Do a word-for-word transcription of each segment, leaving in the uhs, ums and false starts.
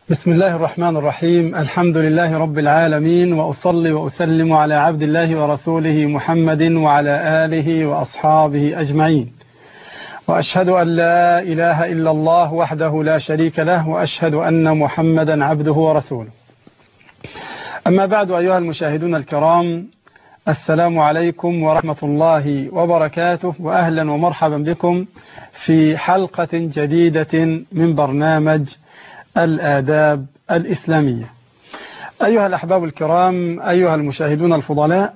بسم الله الرحمن الرحيم. الحمد لله رب العالمين، وأصلي وأسلم على عبد الله ورسوله محمد وعلى آله وأصحابه أجمعين، وأشهد أن لا إله إلا الله وحده لا شريك له، وأشهد أن محمدا عبده ورسوله. أما بعد، أيها المشاهدون الكرام، السلام عليكم ورحمة الله وبركاته، وأهلا ومرحبا بكم في حلقة جديدة من برنامج الآداب الإسلامية. أيها الأحباب الكرام، أيها المشاهدون الفضلاء،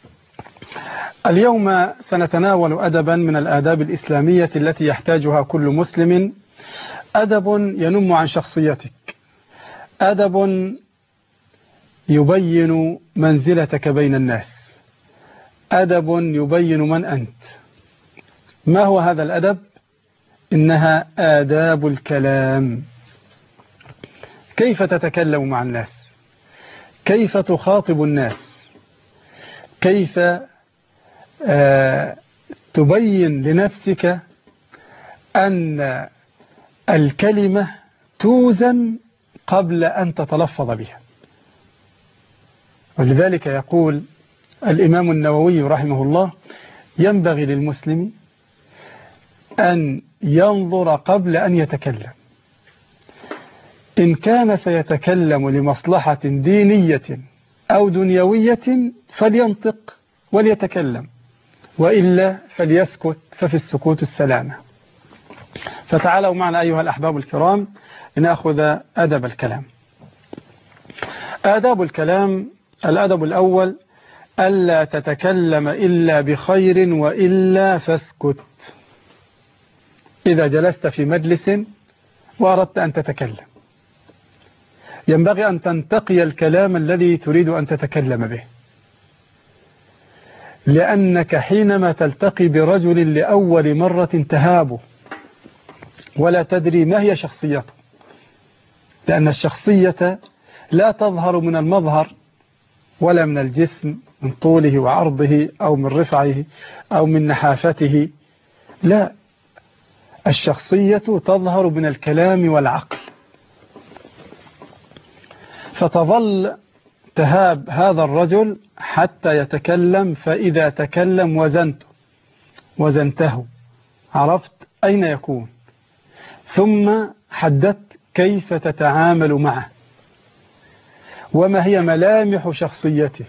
اليوم سنتناول أدبا من الآداب الإسلامية التي يحتاجها كل مسلم، أدب ينم عن شخصيتك، أدب يبين منزلتك بين الناس، أدب يبين من أنت. ما هو هذا الأدب؟ إنها آداب الكلام. كيف تتكلم مع الناس؟ كيف تخاطب الناس؟ كيف آه تبين لنفسك أن الكلمة توزن قبل أن تتلفظ بها. ولذلك يقول الإمام النووي رحمه الله: ينبغي للمسلم أن ينظر قبل أن يتكلم. إن كان سيتكلم لمصلحة دينية أو دنيوية فلينطق وليتكلم، وإلا فليسكت، ففي السكوت السلامة. فتعالوا معنا أيها الأحباب الكرام لنأخذ أدب الكلام. آداب الكلام: الأدب الأول: ألا تتكلم إلا بخير وإلا فاسكت. إذا جلست في مجلس وأردت أن تتكلم، ينبغي أن تنتقي الكلام الذي تريد أن تتكلم به، لأنك حينما تلتقي برجل لأول مرة تهابه ولا تدري ما هي شخصيته، لأن الشخصية لا تظهر من المظهر ولا من الجسم، من طوله وعرضه أو من رفعه أو من نحافته، لا، الشخصية تظهر من الكلام والعقل. فتظل تهاب هذا الرجل حتى يتكلم، فإذا تكلم وزنته وزنته عرفت أين يكون، ثم حددت كيف تتعامل معه وما هي ملامح شخصيته.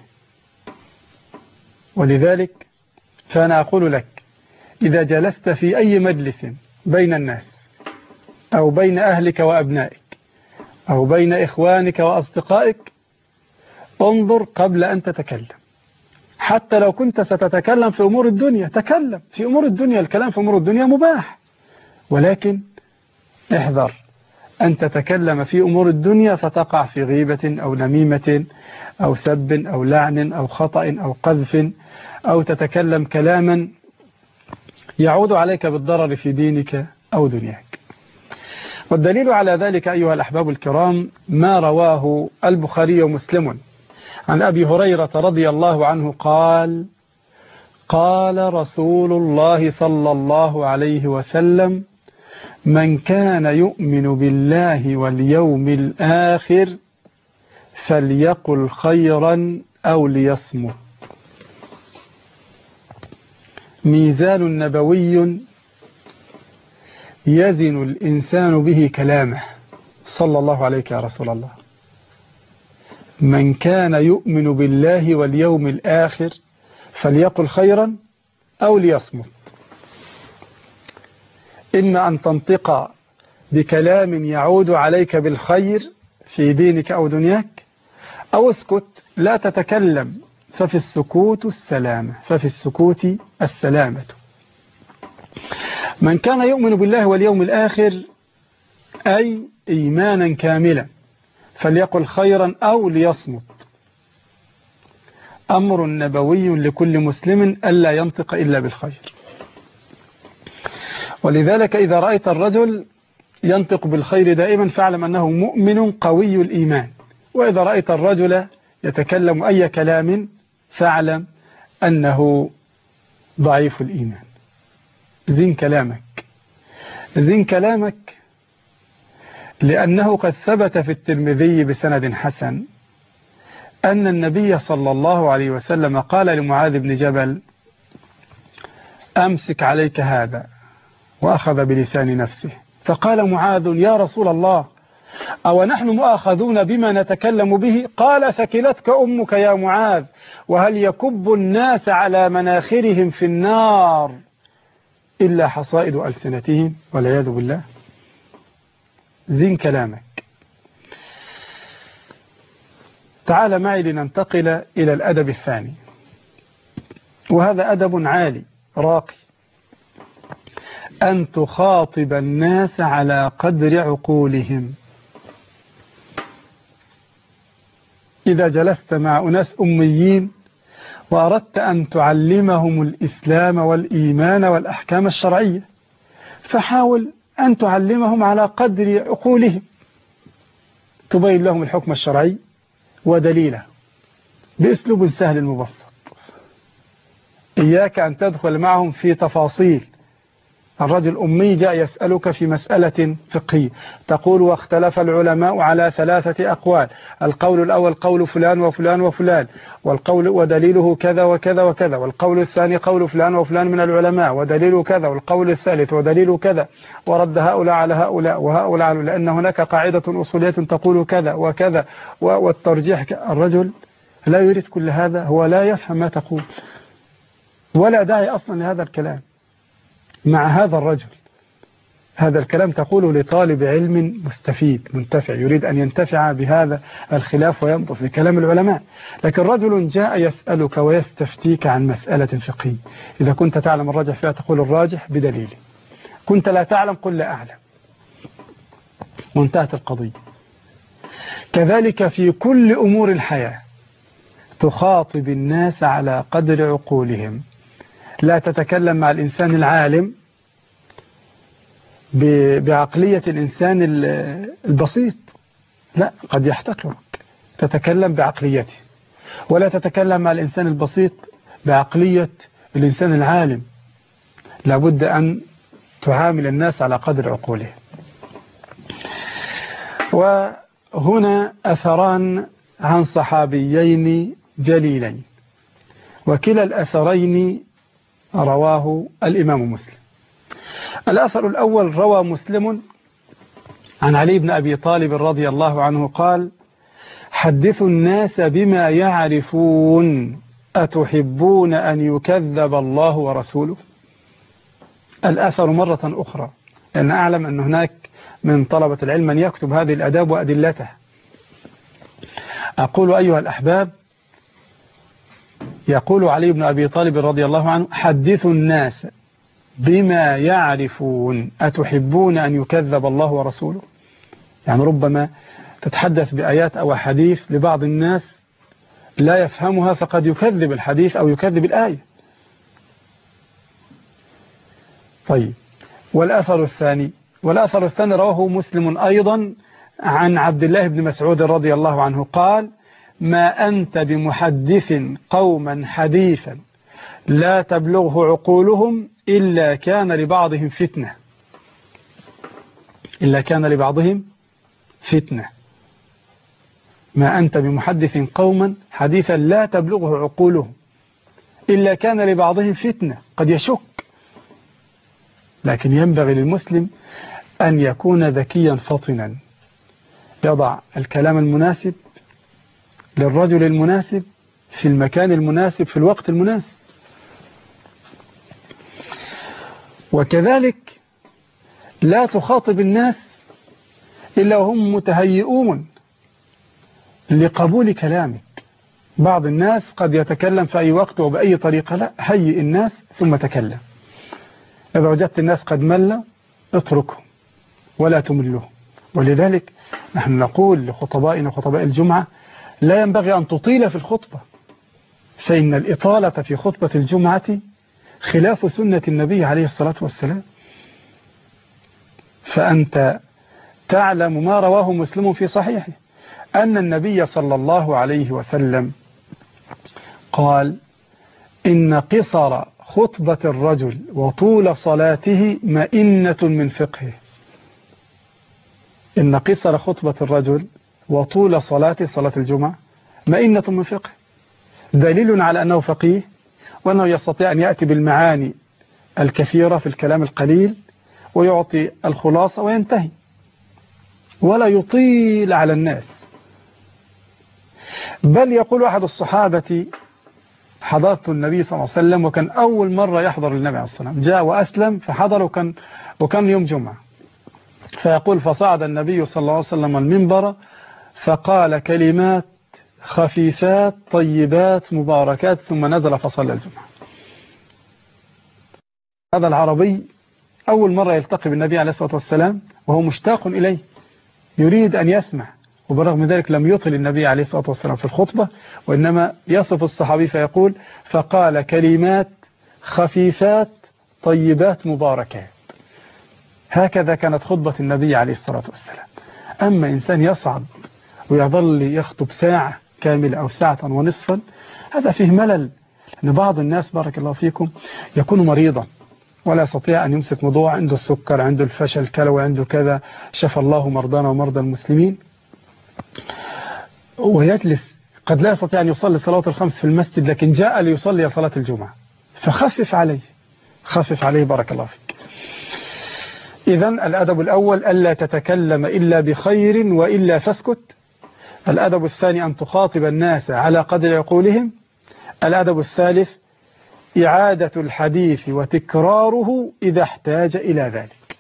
ولذلك فأنا أقول لك: إذا جلست في أي مجلس بين الناس أو بين أهلك وأبنائك أو بين إخوانك وأصدقائك، انظر قبل أن تتكلم. حتى لو كنت ستتكلم في أمور الدنيا، تكلم في أمور الدنيا، الكلام في أمور الدنيا مباح، ولكن احذر أن تتكلم في أمور الدنيا فتقع في غيبة أو نميمة أو سب أو لعن أو خطأ أو قذف، أو تتكلم كلاما يعود عليك بالضرر في دينك أو دنياك. والدليل على ذلك أيها الأحباب الكرام ما رواه البخاري ومسلم عن أبي هريرة رضي الله عنه قال: قال رسول الله صلى الله عليه وسلم: من كان يؤمن بالله واليوم الآخر فليقل خيرا أو ليصمت. ميزان نبوي يزن الإنسان به كلامه. صلى الله عليك يا رسول الله. من كان يؤمن بالله واليوم الآخر فليقل خيرا أو ليصمت. إما أن تنطق بكلام يعود عليك بالخير في دينك أو دنياك، أو اسكت لا تتكلم، ففي السكوت السلامة، ففي السكوت السلامة. من كان يؤمن بالله واليوم الآخر أي إيمانا كاملا فليقل خيرا أو ليصمت. أمر نبوي لكل مسلم ألا ينطق إلا بالخير. ولذلك إذا رأيت الرجل ينطق بالخير دائما فاعلم أنه مؤمن قوي الإيمان، وإذا رأيت الرجل يتكلم أي كلام فاعلم أنه ضعيف الإيمان. زين كلامك، زين كلامك لأنه قد ثبت في الترمذي بسند حسن أن النبي صلى الله عليه وسلم قال لمعاذ بن جبل: أمسك عليك هذا، وأخذ بلسان نفسه، فقال معاذ: يا رسول الله، أو نحن مؤاخذون بما نتكلم به؟ قال: ثكلتك أمك يا معاذ، وهل يكب الناس على مناخرهم في النار إلا حصائد ألسنتهم والعياذ بالله. زين كلامك. تعال معي لننتقل إلى الأدب الثاني، وهذا أدب عالي راقي، أن تخاطب الناس على قدر عقولهم. إذا جلست مع أناس أميين وأردت أن تعلمهم الإسلام والإيمان والأحكام الشرعية، فحاول أن تعلمهم على قدر عقولهم، تبين لهم الحكم الشرعي ودليله بأسلوب سهل مبسط. إياك أن تدخل معهم في تفاصيل. الرجل أمي جاء يسألك في مسألة فقهية، تقول: واختلف العلماء على ثلاثة أقوال، القول الأول قول فلان وفلان وفلان، والقول ودليله كذا وكذا وكذا، والقول الثاني قول فلان وفلان من العلماء ودليله كذا، والقول الثالث ودليله كذا، ورد هؤلاء على هؤلاء وهؤلاء على، لأن هناك قاعدة أصولية تقول كذا وكذا والترجيح. الرجل لا يريد كل هذا، هو لا يفهم ما تقول ولا داعي أصلا لهذا الكلام. مع هذا الرجل هذا الكلام تقوله لطالب علم مستفيد منتفع، يريد أن ينتفع بهذا الخلاف وينظر في كلام العلماء. لكن رجل جاء يسألك ويستفتيك عن مسألة فقهية، إذا كنت تعلم الراجح فيها تقول الراجح بدليله، كنت لا تعلم قل لا أعلم، وانتهت القضية. كذلك في كل أمور الحياة تخاطب الناس على قدر عقولهم. لا تتكلم مع الإنسان العالم بعقلية الإنسان البسيط، لا، قد يحتقرك. تتكلم بعقليته، ولا تتكلم مع الإنسان البسيط بعقلية الإنسان العالم. لابد أن تعامل الناس على قدر عقولهم. وهنا أثران عن صحابيين جليلين، وكلا الأثرين رواه الإمام مسلم. الأثر الأول روى مسلم عن علي بن أبي طالب رضي الله عنه قال: حدثوا الناس بما يعرفون، أتحبون أن يكذب الله ورسوله؟ الأثر مرة أخرى، لأن أعلم أن هناك من طلبة العلم من يكتب هذه الأداب وأدلته. أقول أيها الأحباب، يقول علي بن أبي طالب رضي الله عنه: حدثوا الناس بما يعرفون، أتحبون أن يكذب الله ورسوله؟ يعني ربما تتحدث بآيات أو حديث لبعض الناس لا يفهمها، فقد يكذب الحديث أو يكذب الآية. طيب، والأثر الثاني والأثر الثاني رواه مسلم أيضا عن عبد الله بن مسعود رضي الله عنه قال: ما أنت بمحدث قوما حديثا لا تبلغه عقولهم إلا كان لبعضهم فتنة إلا كان لبعضهم فتنة ما أنت بمحدث قوما حديثا لا تبلغه عقولهم إلا كان لبعضهم فتنة. قد يشك، لكن ينبغي للمسلم أن يكون ذكيا فطنا، يضع الكلام المناسب للرجل المناسب في المكان المناسب في الوقت المناسب. وكذلك لا تخاطب الناس إلا وهم متهيئون لقبول كلامك. بعض الناس قد يتكلم في أي وقت وبأي طريقة، لا، هيئ الناس ثم تكلم. إذا وجدت الناس قد ملوا اتركهم ولا تملهم. ولذلك نحن نقول لخطبائنا خطباء الجمعة: لا ينبغي أن تطيل في الخطبة، فإن الإطالة في خطبة الجمعة خلاف سنة النبي عليه الصلاة والسلام. فأنت تعلم ما رواه مسلم في صحيحه أن النبي صلى الله عليه وسلم قال: إن قصر خطبة الرجل وطول صلاته مئنة من فقهه. إن قصر خطبة الرجل وطول صلاته صلاة الجمعة مئنة من فقه، دليل على أنه فقيه وأنه يستطيع أن يأتي بالمعاني الكثيرة في الكلام القليل ويعطي الخلاصة وينتهي ولا يطيل على الناس. بل يقول أحد الصحابة حضرت النبي صلى الله عليه وسلم وكان أول مرة يحضر النبي عليه الصلاة والسلام، جاء وأسلم فحضر وكان, وكان يوم جمعة، فيقول فصعد النبي صلى الله عليه وسلم المنبر فقال كلمات خفيفات طيبات مباركات ثم نزل فصلى الجمعة. هذا العربي أول مرة يلتقي بالنبي عليه الصلاة والسلام وهو مشتاق إليه يريد أن يسمع، وبرغم ذلك لم يطل النبي عليه الصلاة والسلام في الخطبة، وإنما يصف الصحابي فيقول فقال كلمات خفيفات طيبات مباركات. هكذا كانت خطبة النبي عليه الصلاة والسلام. أما إنسان يصعد ويظل يخطب ساعة كاملة أو ساعة ونصفا هذا فيه ملل، لأن بعض الناس بارك الله فيكم يكون مريضا ولا يستطيع أن يمسك موضوع، عنده السكر، عنده الفشل الكلوي، عنده كذا، شفى الله مرضانا ومرضى المسلمين، ويجلس قد لا يستطيع أن يصلي صلاة الخمس في المسجد لكن جاء ليصلي صلاة الجمعة، فخفف عليه خفف عليه بارك الله فيك. إذن الأدب الأول ألا تتكلم إلا بخير وإلا فاسكت. الأدب الثاني أن تخاطب الناس على قدر عقولهم. الأدب الثالث إعادة الحديث وتكراره إذا احتاج إلى ذلك.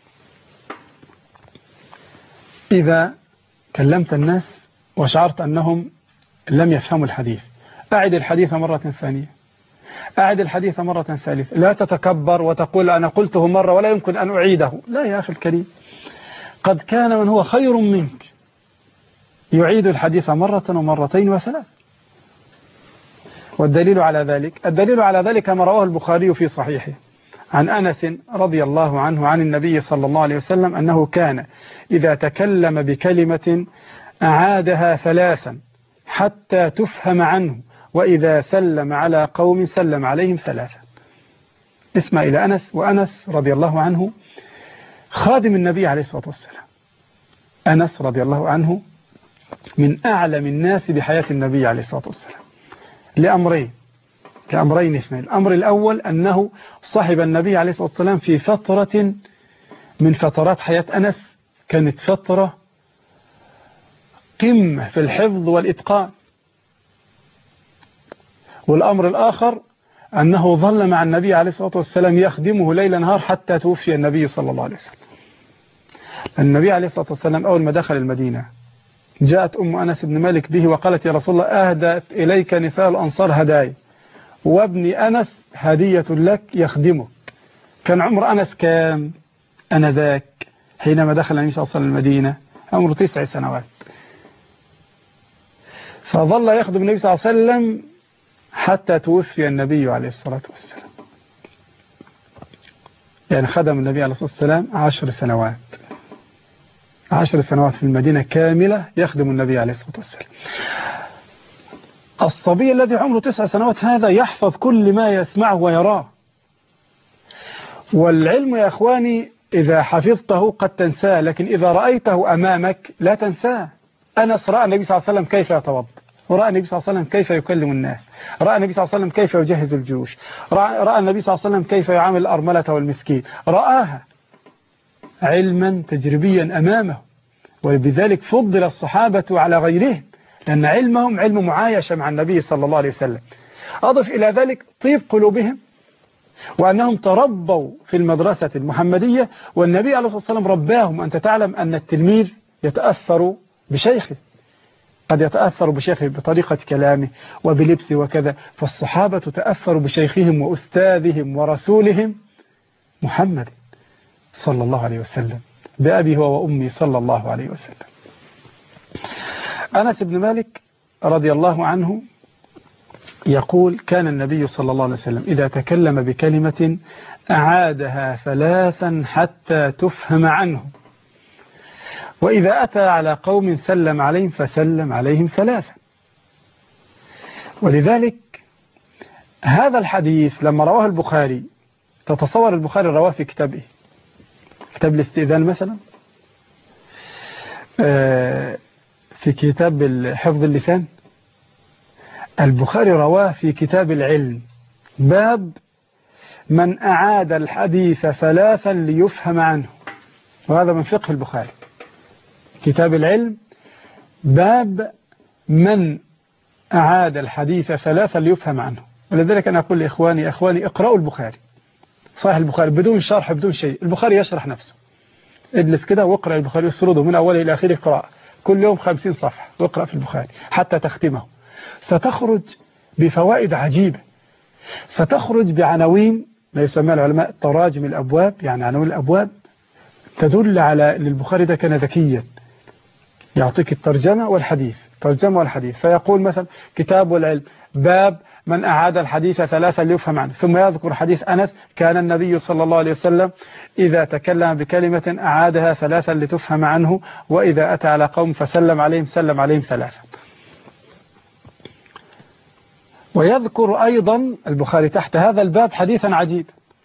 إذا كلمت الناس وشعرت أنهم لم يفهموا الحديث أعد الحديث مرة ثانية، أعد الحديث مرة ثالثة، لا تتكبر وتقول أنا قلته مرة ولا يمكن أن أعيده. لا يا أخي الكريم، قد كان من هو خير منك يعيد الحديث مرة ومرتين وثلاث. والدليل على ذلك الدليل على ذلك ما رواه البخاري في صحيحه عن أنس رضي الله عنه عن النبي صلى الله عليه وسلم أنه كان إذا تكلم بكلمة أعادها ثلاثا حتى تفهم عنه، وإذا سلم على قوم سلم عليهم ثلاثا. اسمع إلى أنس، وأنس رضي الله عنه خادم النبي عليه الصلاة والسلام. أنس رضي الله عنه من أعلم الناس بحياة النبي عليه الصلاة والسلام لأمرين لأمرين اثنين. الأمر الأول أنه صاحب النبي عليه الصلاة والسلام في فترة من فترات حياة أنس كانت فترة قمة في الحفظ والإتقان. والأمر الآخر أنه ظل مع النبي عليه الصلاة والسلام يخدمه ليل نهار حتى توفي النبي صلى الله عليه وسلم. النبي عليه الصلاة والسلام أول ما دخل المدينة جاءت أم أنس بن مالك به وقالت يا رسول الله أهدت إليك نساء الأنصار هدايا وابن أنس هدية لك يخدمك. كان عمر أنس كام أنذاك حينما دخل النبي صلى الله عليه وسلم المدينة؟ عمره تسع سنوات. فظل يخدم النبي صلى الله عليه وسلم حتى توفي النبي عليه الصلاة والسلام. يعني خدم النبي عليه الصلاة والسلام عشر سنوات عشر سنوات في المدينة كاملة يخدم النبي عليه الصلاة والسلام. الصبي الذي عمره تسع سنوات هذا يحفظ كل ما يسمعه ويراه. والعلم يا أخواني إذا حفظته قد تنساه، لكن إذا رأيته أمامك لا تنساه. أنس رأى النبي صلى الله عليه وسلم كيف يتوضأ، ورأى النبي صلى الله عليه وسلم كيف يكلم الناس، رأى النبي صلى الله عليه وسلم كيف يجهز الجيوش، رأى النبي صلى الله عليه وسلم كيف يعامل الأرملة والمسكين، رآها علما تجريبيا أمامه. وبذلك فضل الصحابة على غيرهم لأن علمهم علم معايشة مع النبي صلى الله عليه وسلم. أضف إلى ذلك طيب قلوبهم وأنهم تربوا في المدرسة المحمدية، والنبي عليه الصلاة والسلام رباهم. أنت تعلم أن التلميذ يتأثر بشيخه، قد يتأثر بشيخه بطريقة كلامه وبلبسه وكذا، فالصحابة تأثروا بشيخهم وأستاذهم ورسولهم محمد صلى الله عليه وسلم بأبي هو وأمي صلى الله عليه وسلم. أنس بن مالك رضي الله عنه يقول كان النبي صلى الله عليه وسلم إذا تكلم بكلمة أعادها ثلاثا حتى تفهم عنه، وإذا أتى على قوم سلم عليهم فسلم عليهم ثلاثا. ولذلك هذا الحديث لما رواه البخاري، تتصور البخاري رواه في كتابه كتاب الاستئذان مثلا، في كتاب حفظ اللسان، البخاري رواه في كتاب العلم باب من أعاد الحديث ثلاثا ليفهم عنه، وهذا من فقه البخاري. كتاب العلم باب من أعاد الحديث ثلاثا ليفهم عنه. ولذلك أنا أقول لإخواني إخواني اقرأوا البخاري، صحيح البخاري بدون شرح بدون شيء، البخاري يشرح نفسه. اجلس كده واقرأ البخاري يسرده من أوله إلى آخره قراءة، كل يوم خمسين صفحة واقرأ في البخاري حتى تختمه، ستخرج بفوائد عجيبة، ستخرج بعناوين ما يسمى العلماء تراجم الأبواب، يعني عناوين الأبواب تدل على أن البخاري ده كان ذكيا، يعطيك الترجمة والحديث، ترجمة والحديث، فيقول مثلا كتاب العلم باب من أعاد الحديث ثلاثا ليفهم عنه، ثم يذكر حديث أنس كان النبي صلى الله عليه وسلم إذا تكلم بكلمة أعادها ثلاثا لتفهم عنه، وإذا أتى على قوم فسلم عليهم سلم عليهم ثلاثا. ويذكر أيضا البخاري تحت هذا الباب حديثا عجيب،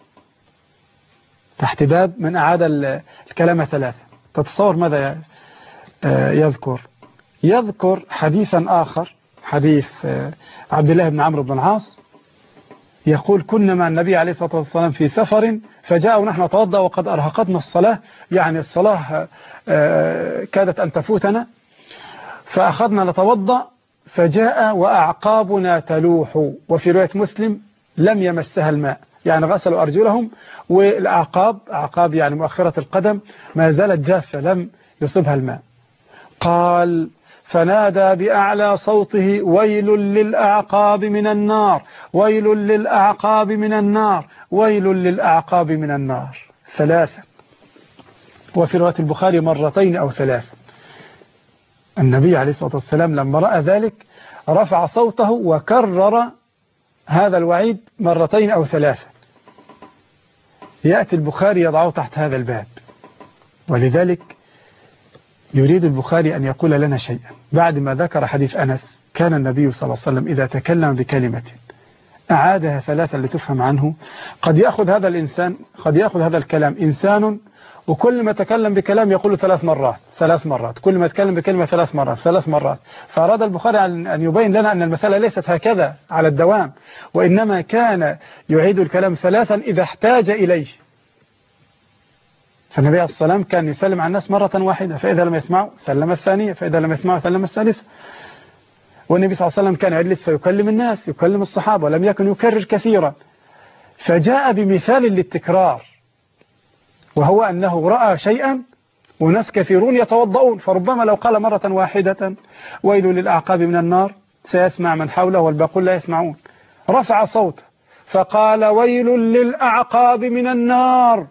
تحت باب من أعاد الكلام ثلاثا. تتصور ماذا يذكر؟ يذكر حديثا آخر، حديث عبد الله بن عمرو بن العاص يقول كنا مع النبي عليه الصلاة والسلام في سفر فجاء ونحن نتوضأ وقد أرهقتنا الصلاة، يعني الصلاة كادت أن تفوتنا، فأخذنا نتوضأ فجاء وأعقابنا تلوح، وفي رواية مسلم لم يمسها الماء، يعني غسلوا أرجلهم والأعقاب أعقاب يعني مؤخرة القدم ما زالت جافة لم يصبها الماء. قال فنادى بأعلى صوته ويل للأعقاب من النار، ويل للأعقاب من النار، ويل للأعقاب من النار، ثلاثة. وفي رواية البخاري مرتين أو ثلاثة. النبي عليه الصلاة والسلام لما رأى ذلك رفع صوته وكرر هذا الوعيد مرتين أو ثلاثة. يأتي البخاري يضعه تحت هذا الباب، ولذلك يريد البخاري أن يقول لنا شيئا بعد ما ذكر حديث أنس كان النبي صلى الله عليه وسلم إذا تكلم بكلمة أعادها ثلاثا لتفهم عنه. قد يأخذ هذا الإنسان قد يأخذ هذا الكلام إنسان وكل ما تكلم بكلام يقول ثلاث مرات ثلاث مرات كل ما تكلم بكلمة ثلاث مرات ثلاث مرات فأراد البخاري أن يبين لنا أن المسألة ليست هكذا على الدوام، وإنما كان يعيد الكلام ثلاثا إذا احتاج إليه. فالنبي عليه الصلاة والسلام كان يسلم على الناس مرة واحدة، فإذا لم يسمعوا سلم الثانية، فإذا لم يسمعوا سلم الثالثة. والنبي صلى الله عليه وسلم كان يجلس فيكلم الناس يكلم الصحابة ولم يكن يكرر كثيرا، فجاء بمثال للتكرار، وهو أنه رأى شيئا وناس كثيرون يتوضؤون، فربما لو قال مرة واحدة ويل للأعقاب من النار سيسمع من حوله والباقون لا يسمعون، رفع صوته فقال ويل للأعقاب من النار،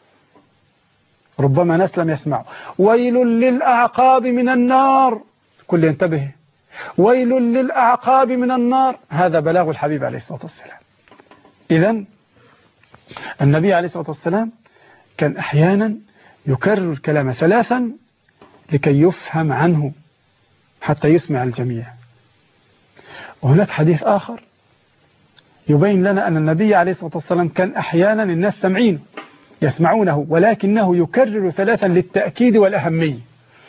ربما ناس لم يسمعوا، ويل للأعقاب من النار، كل ينتبه، ويل للأعقاب من النار، هذا بلاغ الحبيب عليه الصلاة والسلام. إذن النبي عليه الصلاة والسلام كان أحيانا يكرر الكلام ثلاثا لكي يفهم عنه حتى يسمع الجميع. وهناك حديث آخر يبين لنا أن النبي عليه الصلاة والسلام كان أحيانا الناس سمعينه يسمعونه ولكنه يكرر ثلاثا للتأكيد والأهمية.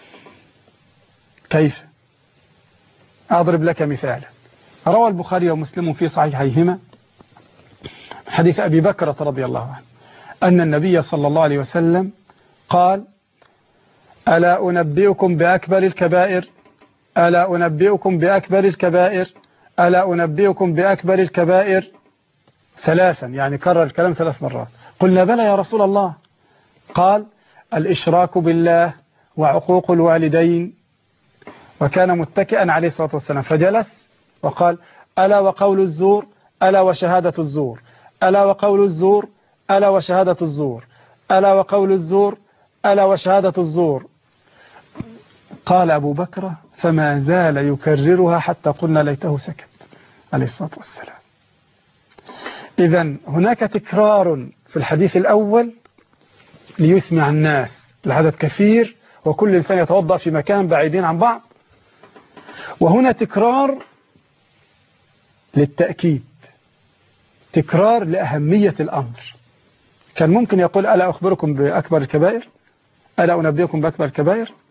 كيف؟ أضرب لك مثالا. روى البخاري ومسلم في صحيحيهما حديث أبي بكر رضي الله عنه أن النبي صلى الله عليه وسلم قال ألا أنبئكم بأكبر الكبائر ألا أنبئكم بأكبر الكبائر ألا أنبئكم بأكبر الكبائر ثلاثا، يعني كرر الكلام ثلاث مرات. قلنا بلى يا رسول الله. قال الإشراك بالله وعقوق الوالدين، وكان متكئا عليه الصلاة والسلام فجلس وقال ألا وقول الزور ألا وشهادة الزور ألا وقول الزور ألا وشهادة الزور ألا وقول الزور ألا وشهادة الزور. قال أبو بكر فما زال يكررها حتى قلنا ليته سكت عليه الصلاة والسلام. إذن هناك تكرار في الحديث الأول ليسمع الناس، العدد كثير وكل إنسان يتوضأ في مكان بعيدين عن بعض، وهنا تكرار للتأكيد، تكرار لأهمية الأمر. كان ممكن يقول ألا أخبركم بأكبر الكبائر ألا أنبئكم بأكبر الكبائر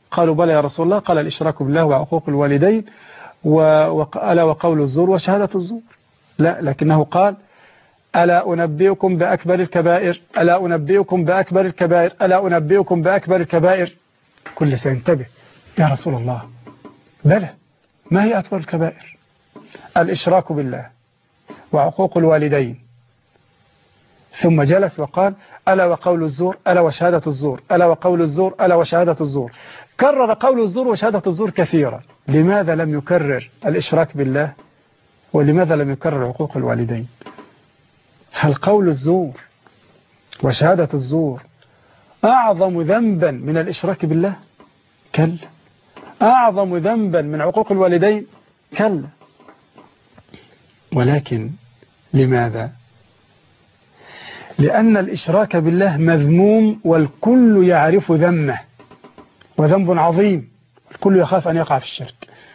قالوا بلى يا رسول الله. قال الإشراك بالله وعقوق الوالدين وألا وقول الزور وشهادة الزور. لا، لكنه قال ألا أنبئكم بأكبر الكبائر، ألا أنبئكم بأكبر الكبائر، ألا أنبئكم بأكبر الكبائر. كل سينتبه يا رسول الله، بلى، ما هي أكبر الكبائر؟ الإشراك بالله وعقوق الوالدين. ثم جلس وقال ألا وقول الزور، ألا وشهادة الزور، ألا وقول الزور، ألا وشهادة الزور. كرر قول الزور وشهادة الزور كثيرا. لماذا لم يكرر الإشراك بالله؟ ولماذا لم يكرر عقوق الوالدين؟ هل قول الزور وشهادة الزور أعظم ذنبا من الإشراك بالله؟ كلا. أعظم ذنبا من عقوق الوالدين؟ كلا. ولكن لماذا؟ لأن الإشراك بالله مذموم والكل يعرف ذمه، وذنب عظيم، الكل يخاف أن يقع في الشرك،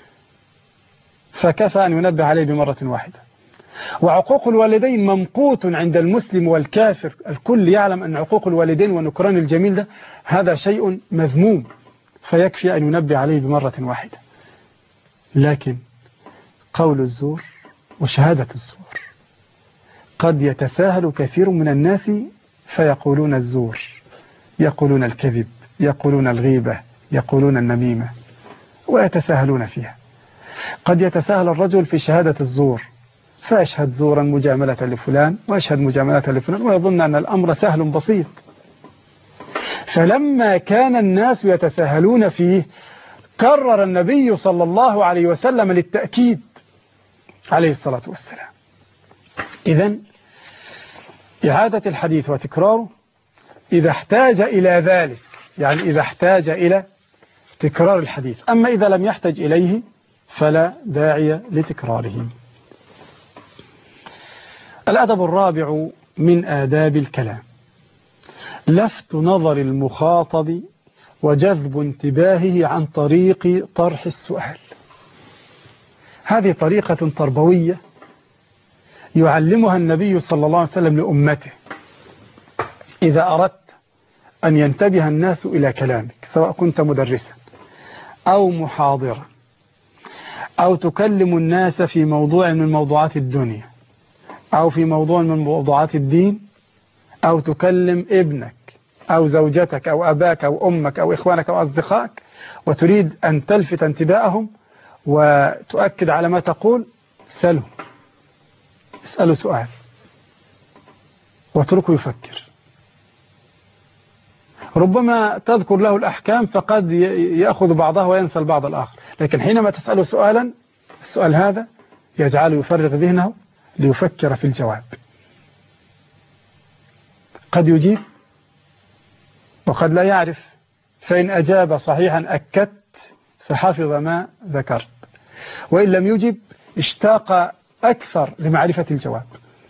فكفى أن ينبه عليه بمرة واحدة. وعقوق الوالدين ممقوت عند المسلم والكافر، الكل يعلم أن عقوق الوالدين ونكران الجميل ده هذا شيء مذموم، فيكفي أن ينبه عليه بمرة واحدة. لكن قول الزور وشهادة الزور قد يتساهل كثير من الناس فيقولون الزور، يقولون الكذب، يقولون الغيبة، يقولون النميمة، ويتساهلون فيها. قد يتساهل الرجل في شهادة الزور فيشهد زورا مجاملة لفلان ويشهد مجاملة لفلان ويظن أن الأمر سهل بسيط. فلما كان الناس يتساهلون فيه كرر النبي صلى الله عليه وسلم للتأكيد عليه الصلاة والسلام. إذن إعادة الحديث وتكراره إذا احتاج إلى ذلك، يعني إذا احتاج إلى تكرار الحديث. أما إذا لم يحتاج إليه فلا داعي لتكراره. الأدب الرابع من آداب الكلام لفت نظر المخاطب وجذب انتباهه عن طريق طرح السؤال. هذه طريقة تربوية يعلمها النبي صلى الله عليه وسلم لأمته. إذا أردت أن ينتبه الناس إلى كلامك، سواء كنت مدرسا أو محاضرا أو تكلم الناس في موضوع من موضوعات الدنيا أو في موضوع من موضوعات الدين، أو تكلم ابنك أو زوجتك أو أباك أو أمك أو إخوانك أو أصدقائك وتريد أن تلفت انتباههم وتؤكد على ما تقول، سأله اسأله سؤال واتركه يفكر. ربما تذكر له الأحكام فقد يأخذ بعضها وينسى البعض الآخر، لكن حينما تسأله سؤالا السؤال هذا يجعله يفرغ ذهنه ليفكر في الجواب. قد يجيب وقد لا يعرف، فإن أجاب صحيحا أكدت فحفظ ما ذكرت، وإن لم يجب اشتاق أكثر لمعرفة الجواب.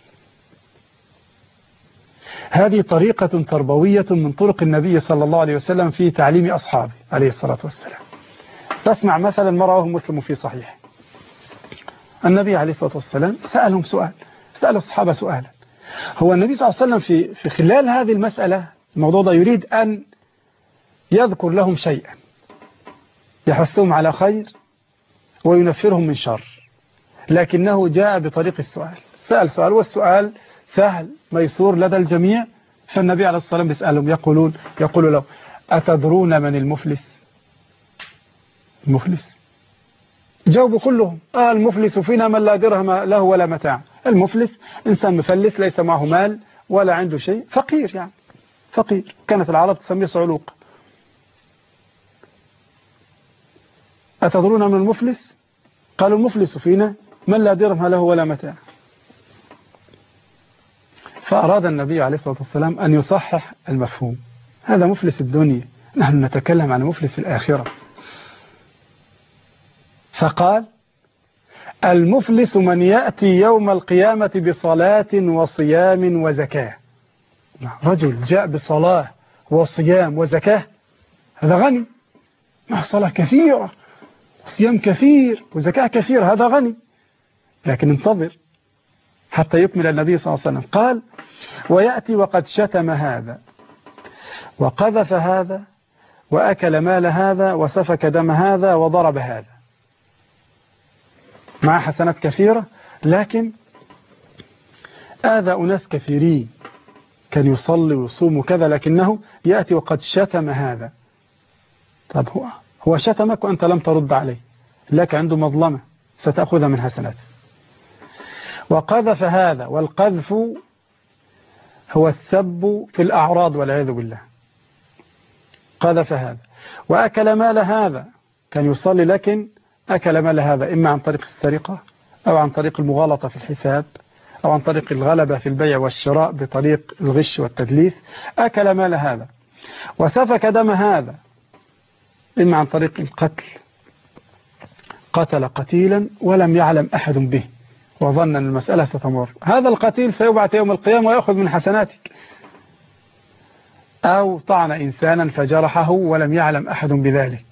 هذه طريقة تربوية من طرق النبي صلى الله عليه وسلم في تعليم أصحابه عليه الصلاة والسلام. تسمع مثلا ما رواه مسلم في صحيح، النبي عليه الصلاة والسلام سألهم سؤال، سأل الصحابة سؤالا. هو النبي صلى الله عليه وسلم في في خلال هذه المسألة الموضوع ده يريد أن يذكر لهم شيئا يحثهم على خير وينفرهم من شر، لكنه جاء بطريق السؤال، سأل سؤال والسؤال سهل ميسور لدى الجميع. فالنبي عليه الصلاة والسلام بيسألهم يقولون يقول له أتدرون من المفلس؟ المفلس جاوبوا كلهم آه المفلس فينا من لا درهم له ولا متاع. المفلس إنسان مفلس ليس معه مال ولا عنده شيء، فقير، يعني فقير، كانت العرب تسميه صعلوق. أتدرون من المفلس؟ قالوا المفلس فينا من لا درهم له ولا متاع. فأراد النبي عليه الصلاة والسلام أن يصحح المفهوم، هذا مفلس الدنيا، نحن نتكلم عن مفلس الآخرة. فقال المفلس من يأتي يوم القيامة بصلاة وصيام وزكاة. رجل جاء بصلاة وصيام وزكاة، هذا غني، معه صلاة كثيرة، صيام كثير وزكاة كثير، هذا غني. لكن انتظر حتى يكمل النبي صلى الله عليه وسلم. قال ويأتي وقد شتم هذا وقذف هذا وأكل مال هذا وسفك دم هذا وضرب هذا، مع حسنات كثيرة، لكن آذى أناس كثيرين، كان يصلي ويصوم وكذا، لكنه يأتي وقد شتم هذا. طب هو هو شتمك وأنت لم ترد عليه، لك عنده مظلمة ستأخذها من حسناته. وقذف هذا، والقذف هو السب في الأعراض والعياذ بالله. قذف هذا وأكل مال هذا، كان يصلي لكن أكل مال هذا إما عن طريق السرقة أو عن طريق المغالطة في الحساب أو عن طريق الغلبة في البيع والشراء بطريق الغش والتدليس. أكل مال هذا وسفك دم هذا إما عن طريق القتل، قتل قتيلا ولم يعلم أحد به وظن أن المسألة ستمر، هذا القتيل سيبعث يوم القيامة ويأخذ من حسناتك. أو طعن إنسانا فجرحه ولم يعلم أحد بذلك.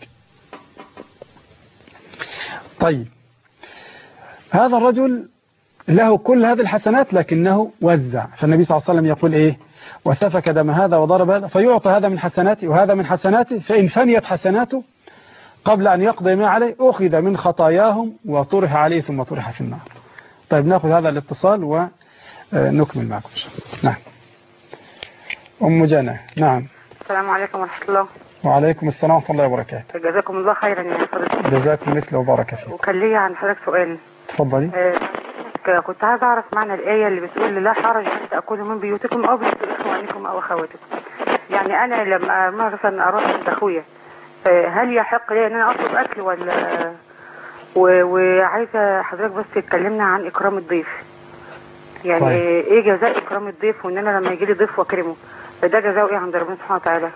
طيب، هذا الرجل له كل هذه الحسنات لكنه وزع، فالنبي صلى الله عليه وسلم يقول إيه؟ وسفك دم هذا وضرب هذا، فيعطى هذا من حسناته وهذا من حسناته، فإن فنيت حسناته قبل أن يقضي ما عليه أخذ من خطاياهم وطرح عليه ثم طرح في النار. طيب، نأخذ هذا الاتصال ونكمل معكم. نعم. أم جنى. نعم. السلام عليكم ورحمة الله. وعليكم السلام ورحمة الله وبركاته. جزاكم الله خيرا يا حضرتك. جزاكم مثل وبارك فيك. وكان لي عن حضرتك سؤال. تفضلي. آه كنت عايز أعرف معنى الآية اللي بتقول لا حرج أن تأكلوا من بيوتكم أو بيوت إخوانكم أو أخواتكم. يعني أنا لما مثلا أروح عند أخويا، آه هل يحق لي أن أنا أطلب أكل ولا؟ وعايزة حضرتك بس تتكلمنا عن إكرام الضيف. يعني طيب. إيه جزاء إكرام الضيف، وإن أنا لما يجي لي ضيف وأكرمه ده جزاء إيه عند ربنا سبحانه وتعالى؟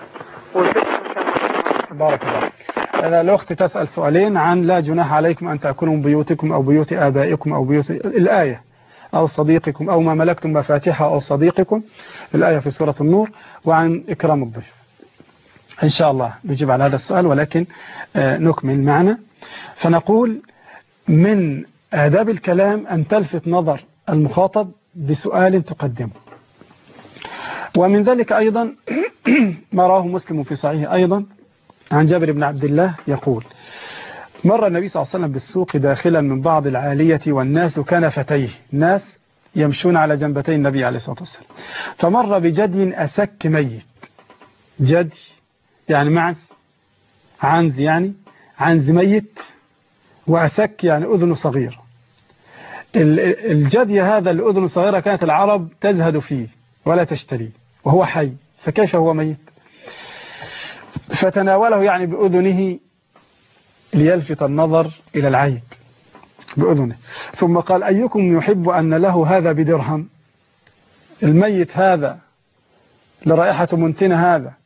بارك الله. أنا الأخت تسأل سؤالين عن لا جناح عليكم أن تأكلوا من بيوتكم أو بيوت آبائكم أو بيوت الآية، أو صديقكم أو ما ملكتم مفاتيحه أو صديقكم، الآية في سورة النور، وعن إكرام الضيف. إن شاء الله نجيب على هذا السؤال، ولكن نكمل معنا. فنقول من آداب الكلام أن تلفت نظر المخاطب بسؤال تقدمه. ومن ذلك أيضا ما رواه مسلم في صحيحه أيضا عن جابر بن عبد الله يقول: مر النبي صلى الله عليه وسلم بالسوق داخلا من بعض العالية والناس كنفتيه، ناس يمشون على جنبتي النبي عليه الصلاة والسلام، فمر بجدي أسك ميت. جدي يعني معز، عنز يعني عنز ميت، وأسك يعني أذن صغير. الجدي هذا الأذن صغيرة كانت العرب تزهد فيه ولا تشتريه، وهو حي، فكيف هو ميت؟ فتناوله يعني بأذنه ليلفت النظر إلى العيب بأذنه، ثم قال: أيكم يحب أن له هذا بدرهم؟ الميت هذا لرائحة منتنة هذا،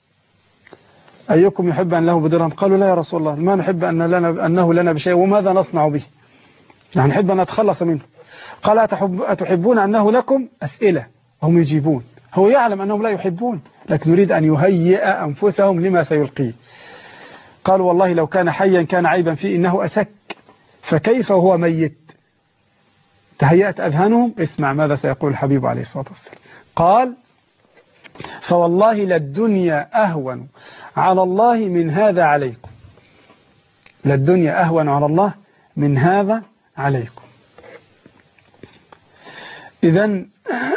أيكم يحب أن له بدرهم؟ قالوا: لا يا رسول الله، ما نحب أن لنا أنه لنا بشيء، وماذا نصنع به؟ يعني نحب أن نتخلص منه. قال: أتحب أتحبون أنه لكم؟ أسئلة هم يجيبون، هو يعلم أنهم لا يحبون، لكن يريد أن يهيئ أنفسهم لما سيلقيه. قالوا: والله لو كان حيا كان عيبا فيه، إنه أسك، فكيف هو ميت؟ تهيأت أذهانهم. اسمع ماذا سيقول الحبيب عليه الصلاة والسلام. قال: فوالله للدنيا أهون على الله من هذا عليكم. للدنيا أهون على الله من هذا عليكم. إذن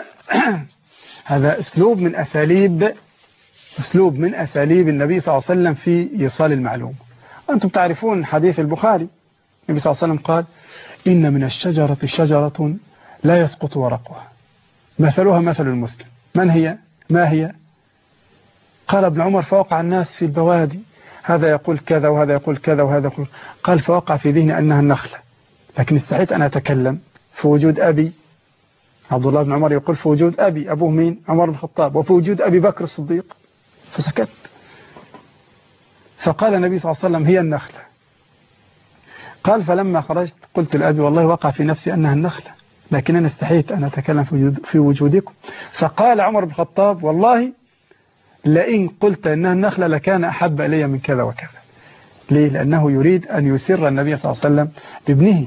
هذا أسلوب من أساليب أسلوب من أساليب النبي صلى الله عليه وسلم في إيصال المعلومة. أنتم تعرفون حديث البخاري، النبي صلى الله عليه وسلم قال: إن من الشجرة شجرة لا يسقط ورقها مثلها مثل المسلم. من هي؟ ما هي؟ قال ابن عمر: فوقع الناس في البوادي، هذا يقول كذا وهذا يقول كذا وهذا يقول. قال: فوقع في ذهني أنها النخلة، لكن استحيت أن أتكلم في وجود أبي عبد الله بن عمر، يقول في وجود أبي، أبوه مين؟ عمر بن الخطاب، وفي وجود أبي بكر الصديق، فسكت. فقال النبي صلى الله عليه وسلم: هي النخلة. قال: فلما خرجت قلت لأبي: والله وقع في نفسي أنها النخلة، لكن أنا استحيت أن أتكلم في وجودكم. فقال عمر بن الخطاب: والله لئن قلت أنها النخلة لكان أحب إلي من كذا وكذا. ليه؟ لأنه يريد أن يسر النبي صلى الله عليه وسلم بابنه.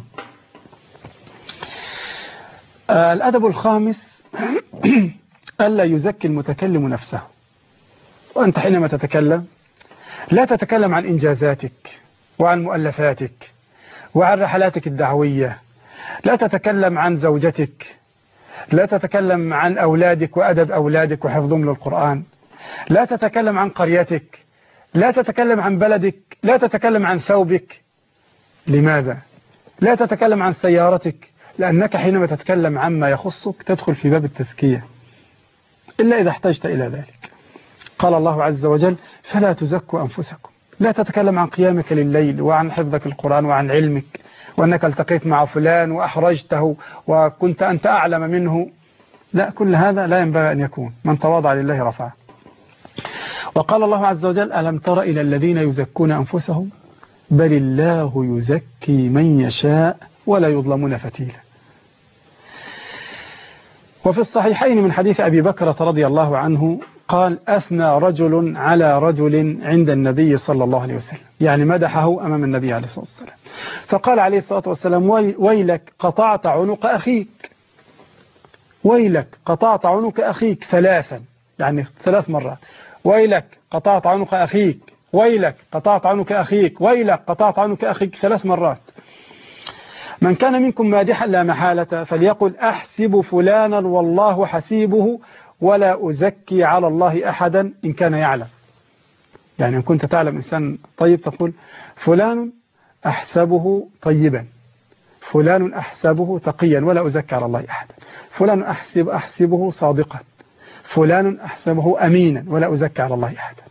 آه الأدب الخامس ألا يزكي المتكلم نفسه. وأنت حينما تتكلم لا تتكلم عن إنجازاتك وعن مؤلفاتك وعن رحلاتك الدعوية، لا تتكلم عن زوجتك، لا تتكلم عن أولادك وأدب أولادك وحفظهم للقرآن، لا تتكلم عن قريتك، لا تتكلم عن بلدك، لا تتكلم عن ثوبك. لماذا؟ لا تتكلم عن سيارتك، لأنك حينما تتكلم عما يخصك تدخل في باب التزكية إلا إذا احتجت إلى ذلك. قال الله عز وجل: فلا تزكوا أنفسكم. لا تتكلم عن قيامك لليل وعن حفظك القرآن وعن علمك وأنك التقيت مع فلان وأحرجته وكنت أنت أعلم منه. لا، كل هذا لا ينبغي أن يكون. من تواضع لله رفعه. وقال الله عز وجل: ألم تر إلى الذين يزكون أنفسهم بل الله يزكي من يشاء ولا يظلمون فتيلا. وفي الصحيحين من حديث أبي بكرة رضي الله عنه قال: أثنى رجل على رجل عند النبي صلى الله عليه وسلم، يعني مدحه أمام النبي عليه الصلاة والسلام، فقال عليه الصلاة والسلام: ويلك قطعت عنق أخيك، ويلك قطعت عنق أخيك ثلاثا، يعني ثلاث مرات. ويلك قطعت عنق أخيك، ويلك قطعت عنق أخيك، ويلك قطعت عنق أخيك ثلاث مرات. من كان منكم مادحا لا محالة فليقل: أحسب فلانا والله حسيبه ولا أزكي على الله أحدا إن كان يعلم. يعني إن كنت تعلم إنسان طيب تقول: فلان أحسبه طيبا، فلان أحسبه تقيا ولا أزكي على الله أحدا، فلان أحسب أحسبه صادقا، فلان أحسبه أمينا ولا أزكي على الله أحدا.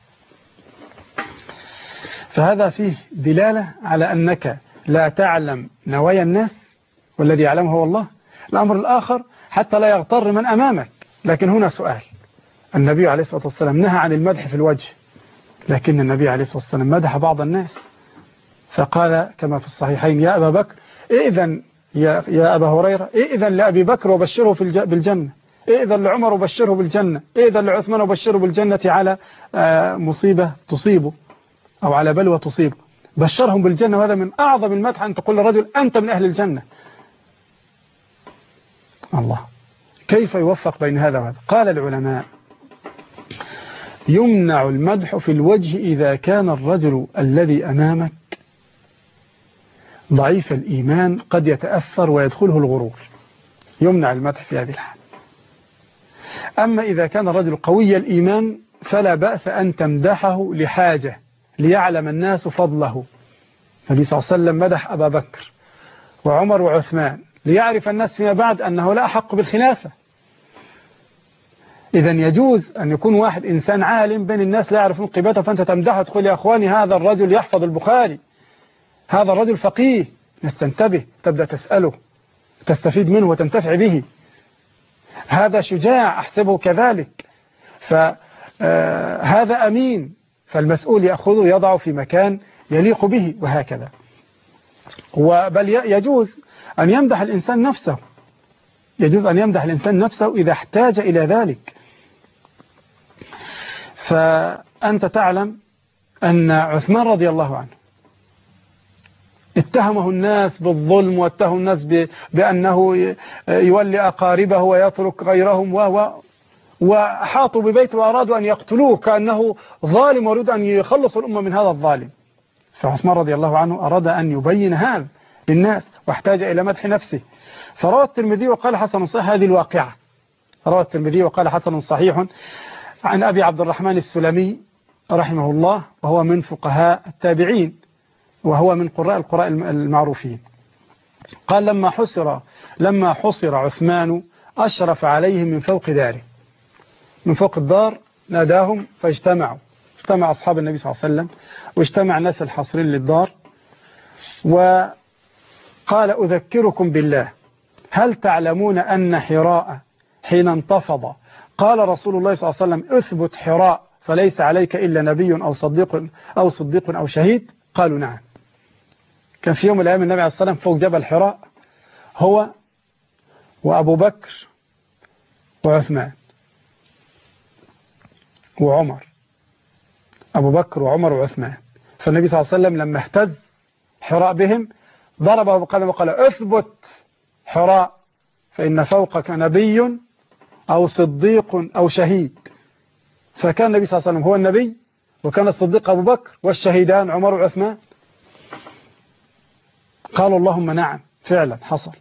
فهذا فيه دلالة على أنك لا تعلم نوايا الناس والذي يعلمه هو الله. الأمر الآخر حتى لا يغتر من أمامك. لكن هنا سؤال: النبي عليه الصلاة والسلام نهى عن المدح في الوجه، لكن النبي عليه الصلاة والسلام مدح بعض الناس فقال كما في الصحيحين: يا أبا بكر إذن يا, يا أبا هريرة إذن لأبي بكر وبشره في بالجنة، إذن لعمر وبشره بالجنة، إذن لعثمان وبشره بالجنة على مصيبة تصيبه أو على بلوى تصيبه، بشرهم بالجنة. وهذا من أعظم المدح أن تقول لرجل: أنت من أهل الجنة. الله، كيف يوفق بين هذا وهذا؟ قال العلماء: يمنع المدح في الوجه إذا كان الرجل الذي أمامك ضعيف الإيمان قد يتأثر ويدخله الغرور، يمنع المدح في هذه الحال. أما إذا كان الرجل قوي الإيمان فلا بأس أن تمدحه لحاجة ليعلم الناس فضله. النبي صلى الله عليه وسلم مدح أبا بكر وعمر وعثمان ليعرف الناس فيما بعد أنه لا أحق بالخلافة. إذن يجوز أن يكون واحد إنسان عالم بين الناس لا يعرفون قيمته فأنت تمدحه تقول: يا أخواني هذا الرجل يحفظ البخاري، هذا الرجل فقيه، نستنتبه، تبدأ تسأله، تستفيد منه وتنتفع به. هذا شجاع، أحسبه كذلك، فهذا أمين، فالمسؤول يأخذه يضعه في مكان يليق به، وهكذا. وبل يجوز أن يمدح الإنسان نفسه، يجوز أن يمدح الإنسان نفسه إذا احتاج إلى ذلك. فأنت تعلم أن عثمان رضي الله عنه اتهمه الناس بالظلم، واتهم الناس بأنه يولي أقاربه ويترك غيرهم، و وحاطوا ببيته وأرادوا أن يقتلوه كأنه ظالم ويريد أن يخلص الأمة من هذا الظالم. فعثمان رضي الله عنه أراد أن يبين هذا للناس واحتاج إلى مدح نفسه. فروى الترمذي وقال حسن صحيح هذه الواقعة، روى الترمذي وقال حسن صحيح عن أبي عبد الرحمن السلمي رحمه الله، وهو من فقهاء التابعين وهو من قراء القراء المعروفين. قال: لما حصر لما حصر عثمان أشرف عليهم من فوق داره، من فوق الدار ناداهم فاجتمعوا، اجتمع أصحاب النبي صلى الله عليه وسلم واجتمع ناس الحاصرين للدار، وقال: أذكركم بالله، هل تعلمون أن حراء حين انتفض قال رسول الله صلى الله عليه وسلم: اثبت حراء فليس عليك إلا نبي أو صديق أو صديق أو شهيد؟ قالوا: نعم. كان في يوم من الأيام النبي عليه الصلاة والسلام فوق جبل حراء هو وأبو بكر وعثمان وعمر، أبو بكر وعمر وعثمان. فالنبي صلى الله عليه وسلم لما اهتز حراء بهم ضربه بقلم وقال: اثبت حراء فإن فوقك نبي أو صديق أو شهيد. فكان النبي صلى الله عليه وسلم هو النبي وكان الصديق أبو بكر والشهيدان عمر وعثمان. قالوا اللهم نعم، فعلا حصل.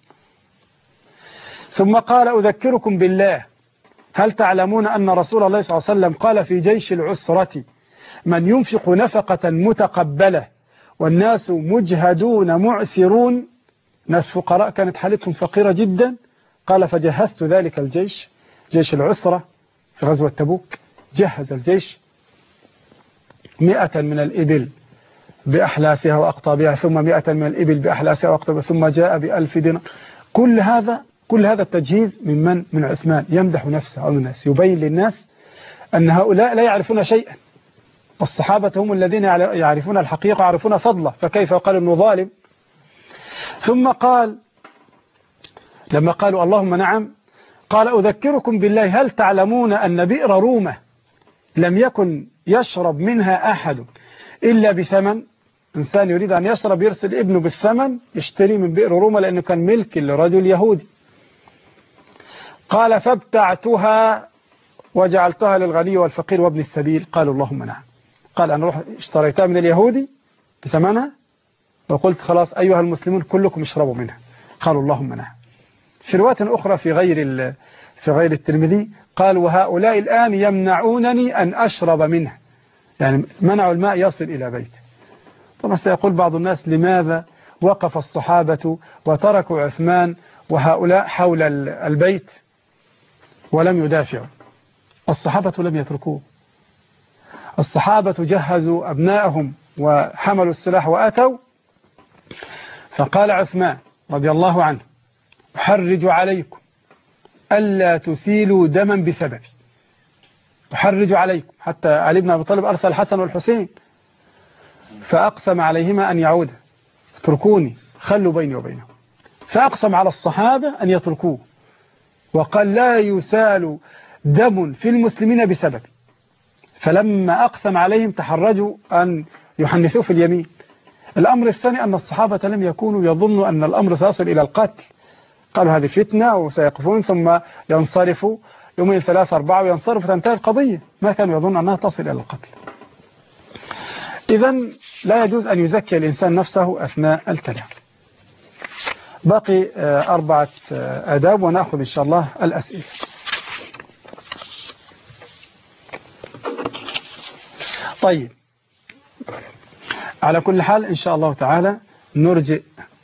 ثم قال أذكركم بالله، هل تعلمون أن رسول الله صلى الله عليه وسلم قال في جيش العسرة من ينفق نفقة متقبلة والناس مجهدون معسرون، ناس فقراء كانت حالتهم فقيرة جدا، قال فجهزت ذلك الجيش، جيش العسرة في غزوة تبوك، جهز الجيش مئة من الإبل بأحلاسها وأقطابها، ثم مئة من الإبل بأحلاسها وأقطابها، ثم جاء بألف دينار. كل هذا كل هذا التجهيز من من من عثمان، يمدح نفسه أو الناس، يبين للناس أن هؤلاء لا يعرفون شيئا، الصحابة هم الذين يعرفون الحقيقة ويعرفون فضله، فكيف قال إنه ظالم. ثم قال لما قالوا اللهم نعم، قال أذكركم بالله، هل تعلمون أن بئر رومة لم يكن يشرب منها أحد إلا بثمن؟ إنسان يريد أن يشرب يرسل ابنه بالثمن يشتري من بئر رومة لأنه كان ملك لرجل يهودي. قال فابتعتها وجعلتها للغني والفقير وابن السبيل، قالوا اللهم نعم. قال أنا روح اشتريتها من اليهودي بثمنها وقلت خلاص أيها المسلمون كلكم اشربوا منها، قالوا اللهم نعم. في رواية أخرى في غير في غير الترمذي قال وهؤلاء الآن يمنعونني أن أشرب منها، يعني منعوا الماء يصل إلى بيت. طبعا سيقول بعض الناس لماذا وقف الصحابة وتركوا عثمان وهؤلاء حول البيت ولم يدافعوا؟ الصحابة لم يتركوه، الصحابة جهزوا أبنائهم وحملوا السلاح وأتوا، فقال عثمان رضي الله عنه أحرج عليكم ألا تسيلوا دما بسببي، أحرج عليكم. حتى علي بن أبي طالب أرسل الحسن والحسين فأقسم عليهما أن يعودا، اتركوني خلوا بيني وبينهم، فأقسم على الصحابة أن يتركوه وقال لا يسال دم في المسلمين بسبب. فلما أقسم عليهم تحرجوا أن يحنثوه في اليمين. الأمر الثاني أن الصحابة لم يكونوا يظنوا أن الأمر سيصل إلى القتل، قالوا هذه فتنة وسيقفون ثم ينصرفوا يومين ثلاثة أربعة وينصرفوا تنتهي القضية، ما كانوا يظنوا أنها تصل إلى القتل. إذن لا يجوز أن يزكي الإنسان نفسه أثناء الكلام. باقي أربعة آداب ونأخذ إن شاء الله الأسئلة. طيب، على كل حال إن شاء الله تعالى نرجئ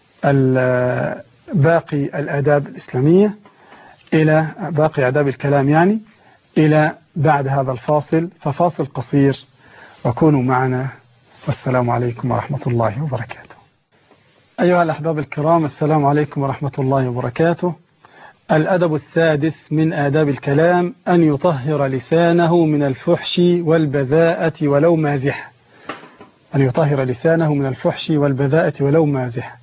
باقي الآداب الإسلامية إلى باقي آداب الكلام يعني إلى بعد هذا الفاصل، ففاصل قصير وكونوا معنا، والسلام عليكم ورحمة الله وبركاته. أيها الأحباب الكرام، السلام عليكم ورحمة الله وبركاته. الأدب السادس من آداب الكلام أن يطهر لسانه من الفحش والبذاءة ولو مازحة، أن يطهر لسانه من الفحش والبذاءة ولو مازحة.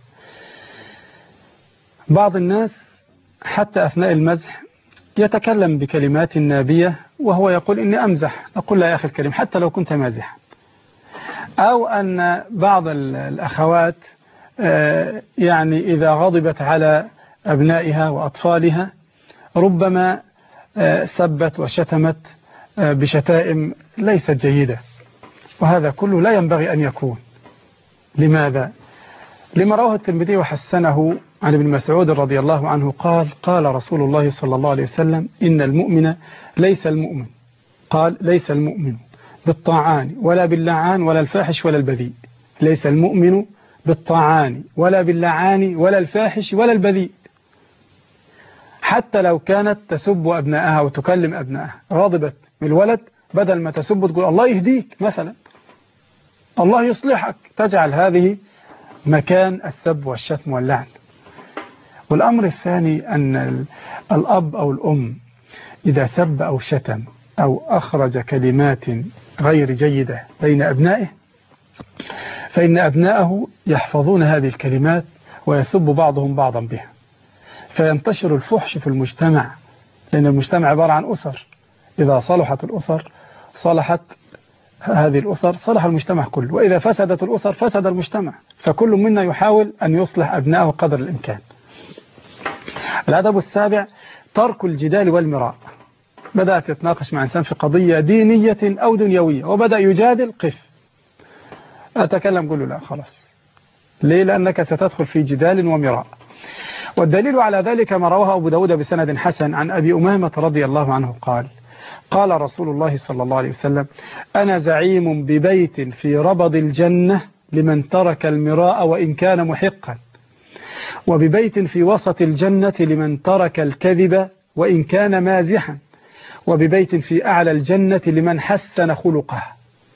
بعض الناس حتى أثناء المزح يتكلم بكلمات نابية وهو يقول إني أمزح، أقول لا يا أخي الكريم حتى لو كنت مازحا. أو أن بعض الأخوات يعني إذا غضبت على أبنائها وأطفالها ربما سبت وشتمت بشتائم ليست جيدة، وهذا كله لا ينبغي أن يكون. لماذا؟ لما رواه الترمذي وحسنه عن ابن مسعود رضي الله عنه قال قال رسول الله صلى الله عليه وسلم إن المؤمن ليس المؤمن قال ليس المؤمن بالطاعان ولا باللعان ولا الفاحش ولا البذيء، ليس المؤمن بالطاعان ولا باللعان ولا الفاحش ولا البذيء. حتى لو كانت تسب أبنائها وتكلم أبنائها، غضبت من الولد بدل ما تسب تقول الله يهديك مثلا، الله يصلحك، تجعل هذه مكان السب والشتم واللعن. والأمر الثاني أن الأب أو الأم إذا سب أو شتم أو أخرج كلمات غير جيدة بين أبنائه فإن أبنائه يحفظون هذه الكلمات ويسب بعضهم بعضا بها، فينتشر الفحش في المجتمع، لأن المجتمع عبارة عن أسر، إذا صلحت الأسر صلحت هذه الأسر صلح المجتمع كله، وإذا فسدت الأسر فسد المجتمع، فكل منا يحاول أن يصلح أبنائه قدر الإمكان. الأدب السابع ترك الجدال والمراء. بدأت تتناقش مع إنسان في قضية دينية أو دنيوية وبدأ يجادل، قف. أتكلم، قل له لا خلاص. ليه؟ لأنك ستدخل في جدال ومراء. والدليل على ذلك ما رواه أبو داود بسند حسن عن أبي أمامة رضي الله عنه قال: قال رسول الله صلى الله عليه وسلم: أنا زعيم ببيت في ربض الجنة لمن ترك المراء وإن كان محقا، وببيت في وسط الجنة لمن ترك الكذب وإن كان مازحا، وببيت في أعلى الجنة لمن حسن خلقه.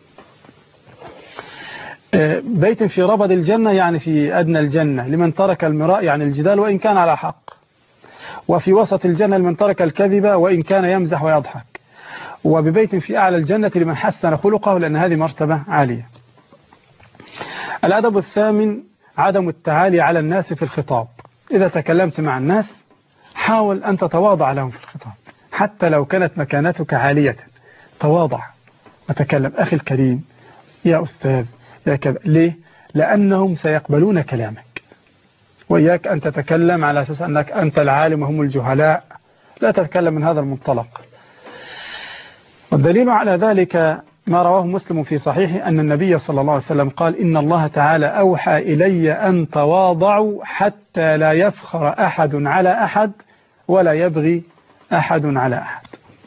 بيت في ربض الجنة يعني في أدنى الجنة لمن ترك المراء يعني الجدال وإن كان على حق، وفي وسط الجنة لمن ترك الكذب وإن كان يمزح ويضحك، وببيت في أعلى الجنة لمن حسن خلقه، لأن هذه مرتبة عالية. الأدب الثامن عدم التعالي على الناس في الخطاب. إذا تكلمت مع الناس حاول أن تتواضع لهم في الخطاب، حتى لو كانت مكانتك عالية. تواضع وتكلم: أخي الكريم، يا أستاذ، يا كذا. ليه؟ لأنهم سيقبلون كلامك، وإياك أن تتكلم على أساس أنك أنت العالم وهم الجهلاء. لا تتكلم من هذا المنطلق. والدليل على ذلك ما رواه مسلم في صحيحه أن النبي صلى الله عليه وسلم قال: إن الله تعالى أوحى إلي أن تواضعوا حتى لا يفخر أحد على أحد ولا يبغي أحد على أحد.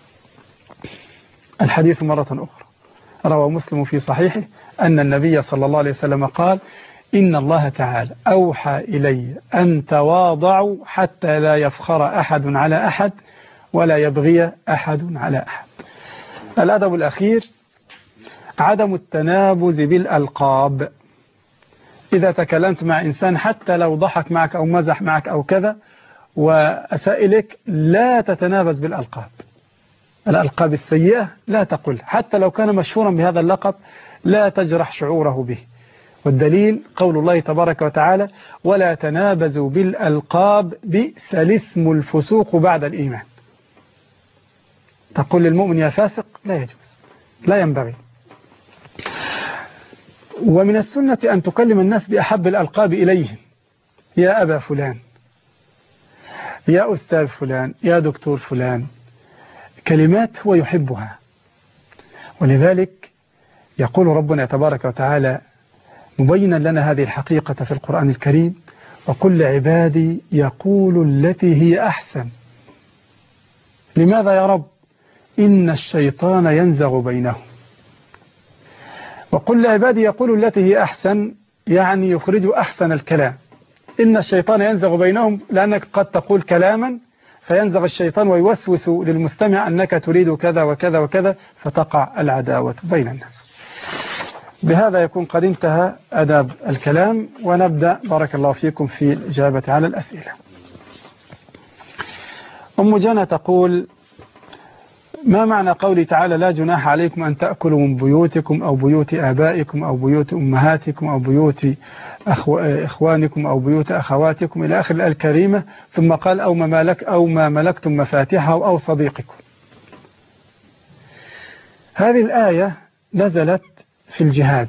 الحديث مرة أخرى روى مسلم في صحيحه أن النبي صلى الله عليه وسلم قال: إن الله تعالى أوحى إلي أن تواضعوا حتى لا يفخر أحد على أحد ولا يبغي أحد على أحد. الأدب الأخير عدم التنابز بالألقاب. إذا تكلمت مع إنسان حتى لو ضحك معك أو مزح معك أو كذا وأسائلك، لا تتنابز بالألقاب. الألقاب السيئة لا تقل، حتى لو كان مشهورا بهذا اللقب لا تجرح شعوره به. والدليل قول الله تبارك وتعالى: ولا تنابزوا بالألقاب بئس الاسم الفسوق بعد الإيمان. تقول للمؤمن يا فاسق؟ لا يجوز، لا ينبغي. ومن السنة أن تكلم الناس بأحب الألقاب إليهم: يا أبا فلان، يا أستاذ فلان، يا دكتور فلان، كلمات هو يحبها. ولذلك يقول ربنا تبارك وتعالى مبينا لنا هذه الحقيقة في القرآن الكريم: وقل لعبادي يقول التي هي أحسن. لماذا يا رب؟ إن الشيطان ينزغ بينهم. وقل لعبادي يقول التي هي أحسن يعني يخرج أحسن الكلام. إن الشيطان ينزغ بينهم لأنك قد تقول كلاما فينزغ الشيطان ويوسوس للمستمع أنك تريد كذا وكذا وكذا، فتقع العداوة بين الناس. بهذا يكون قد انتهى أداب الكلام، ونبدأ بارك الله فيكم في الإجابة على الأسئلة. أم جنى تقول: ما معنى قولي تعالى: لا جناح عليكم أن تأكلوا من بيوتكم أو بيوت آبائكم أو بيوت أمهاتكم أو بيوت أخو... إخوانكم أو بيوت أخواتكم إلى آخر الآية الكريمة، ثم قال: أو ما, ملك أو ما ملكتم مفاتحه أو صديقكم. هذه الآية نزلت في الجهاد،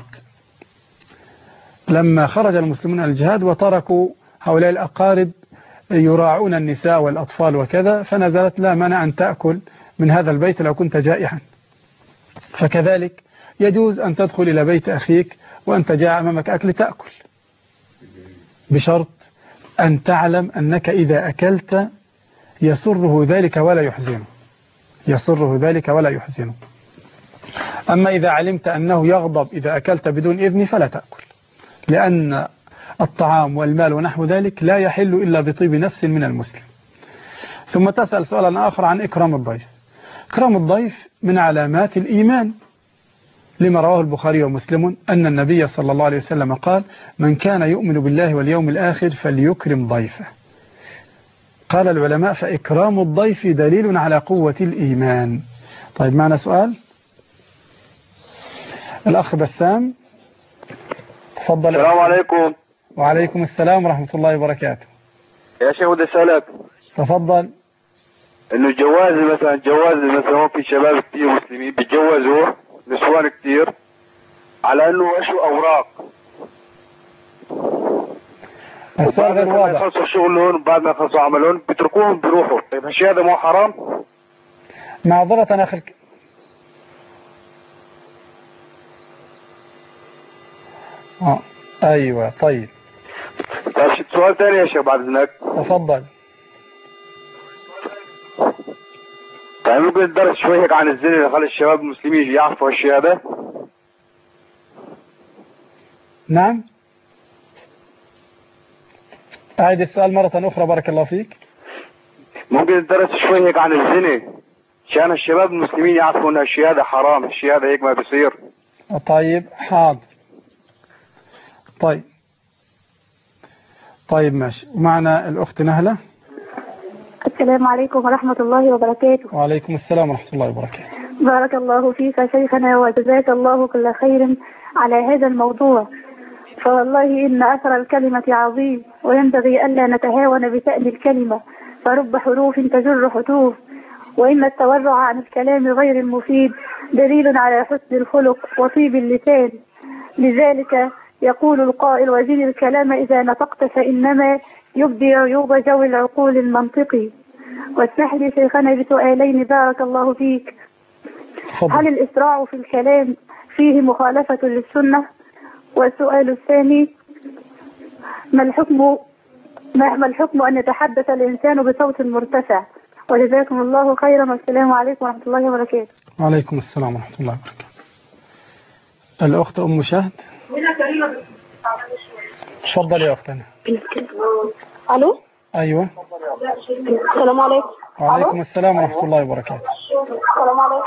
لما خرج المسلمون على الجهاد وتركوا هؤلاء الأقارب يراعون النساء والأطفال وكذا، فنزلت: لا مانع أن تأكل من هذا البيت لو كنت جائعا. فكذلك يجوز أن تدخل إلى بيت أخيك وأنت جاء أمامك أكل تأكل، بشرط أن تعلم أنك إذا أكلت يسره ذلك ولا يحزنه، يسره ذلك ولا يحزنه. أما إذا علمت أنه يغضب إذا أكلت بدون إذن فلا تأكل، لأن الطعام والمال ونحو ذلك لا يحل إلا بطيب نفس من المسلم. ثم تسأل سؤالا آخر عن إكرام الضيف. إكرام الضيف من علامات الإيمان، لما رواه البخاري ومسلم أن النبي صلى الله عليه وسلم قال: من كان يؤمن بالله واليوم الآخر فليكرم ضيفه. قال العلماء: فإكرام الضيف دليل على قوة الإيمان. طيب، معنا سؤال الأخ بسام، تفضل. السلام عليكم. وعليكم السلام ورحمة الله وبركاته. يا شيخ بدي أسألك، تفضل. إنه الجواز مثلا جواز مثلا في شباب كتير مسلمين بيتجوزوا نسوان كتير على إنه إيشو أوراق، السؤال غير واضح. يخلصوا شغلهم بعد ما يخلصوا عملهم بيتركوهم بيروحوا. طيب هالشيء هذا مو حرام؟ معذرة أخي. آه. أيوة طيب. طيب سؤال ثاني يا شيخ بعد إذنك. تفضل. طيب ممكن تدرس شوي هيك عن الزنا اللي خلى الشباب المسلمين يعرفوا الشيء هذا؟ نعم. أعيد السؤال مرة أخرى بارك الله فيك. ممكن تدرس شوي هيك عن الزنا عشان الشباب المسلمين يعرفوا ان الشيء هذا حرام، الشيء هذا هيك ما بيصير. طيب حاضر. طيب طيب ماشي. ومعنا الأخت نهلة. السلام عليكم ورحمة الله وبركاته. وعليكم السلام ورحمة الله وبركاته. بارك الله فيك يا شيخنا وجزاك الله كل خير على هذا الموضوع، فوالله إن أثر الكلمة عظيم وينبغي ألا نتهاون بشأن الكلمة، فرب حروف تجر حروف، وإن التورع عن الكلام غير المفيد دليل على حسن الخلق وطيب اللسان. لذلك يقول القائل: وزن الكلام إذا نطقت فإنما يبدي عيوب جو العقول المنطقي. واسمح لي شيخنا بسؤالين بارك الله فيك. هل الإسراع في الكلام فيه مخالفة للسنة؟ والسؤال الثاني: ما الحكم ما الحكم أن يتحدث الإنسان بصوت مرتفع؟ وجزاكم الله خيرا والسلام عليكم ورحمة الله وبركاته. وعليكم السلام ورحمة الله وبركاته. الأخت أم شهد. تفضل يا أختنا. ألو. أيوة. السلام عليكم. وعليكم السلام ورحمة الله وبركاته. السلام عليكم.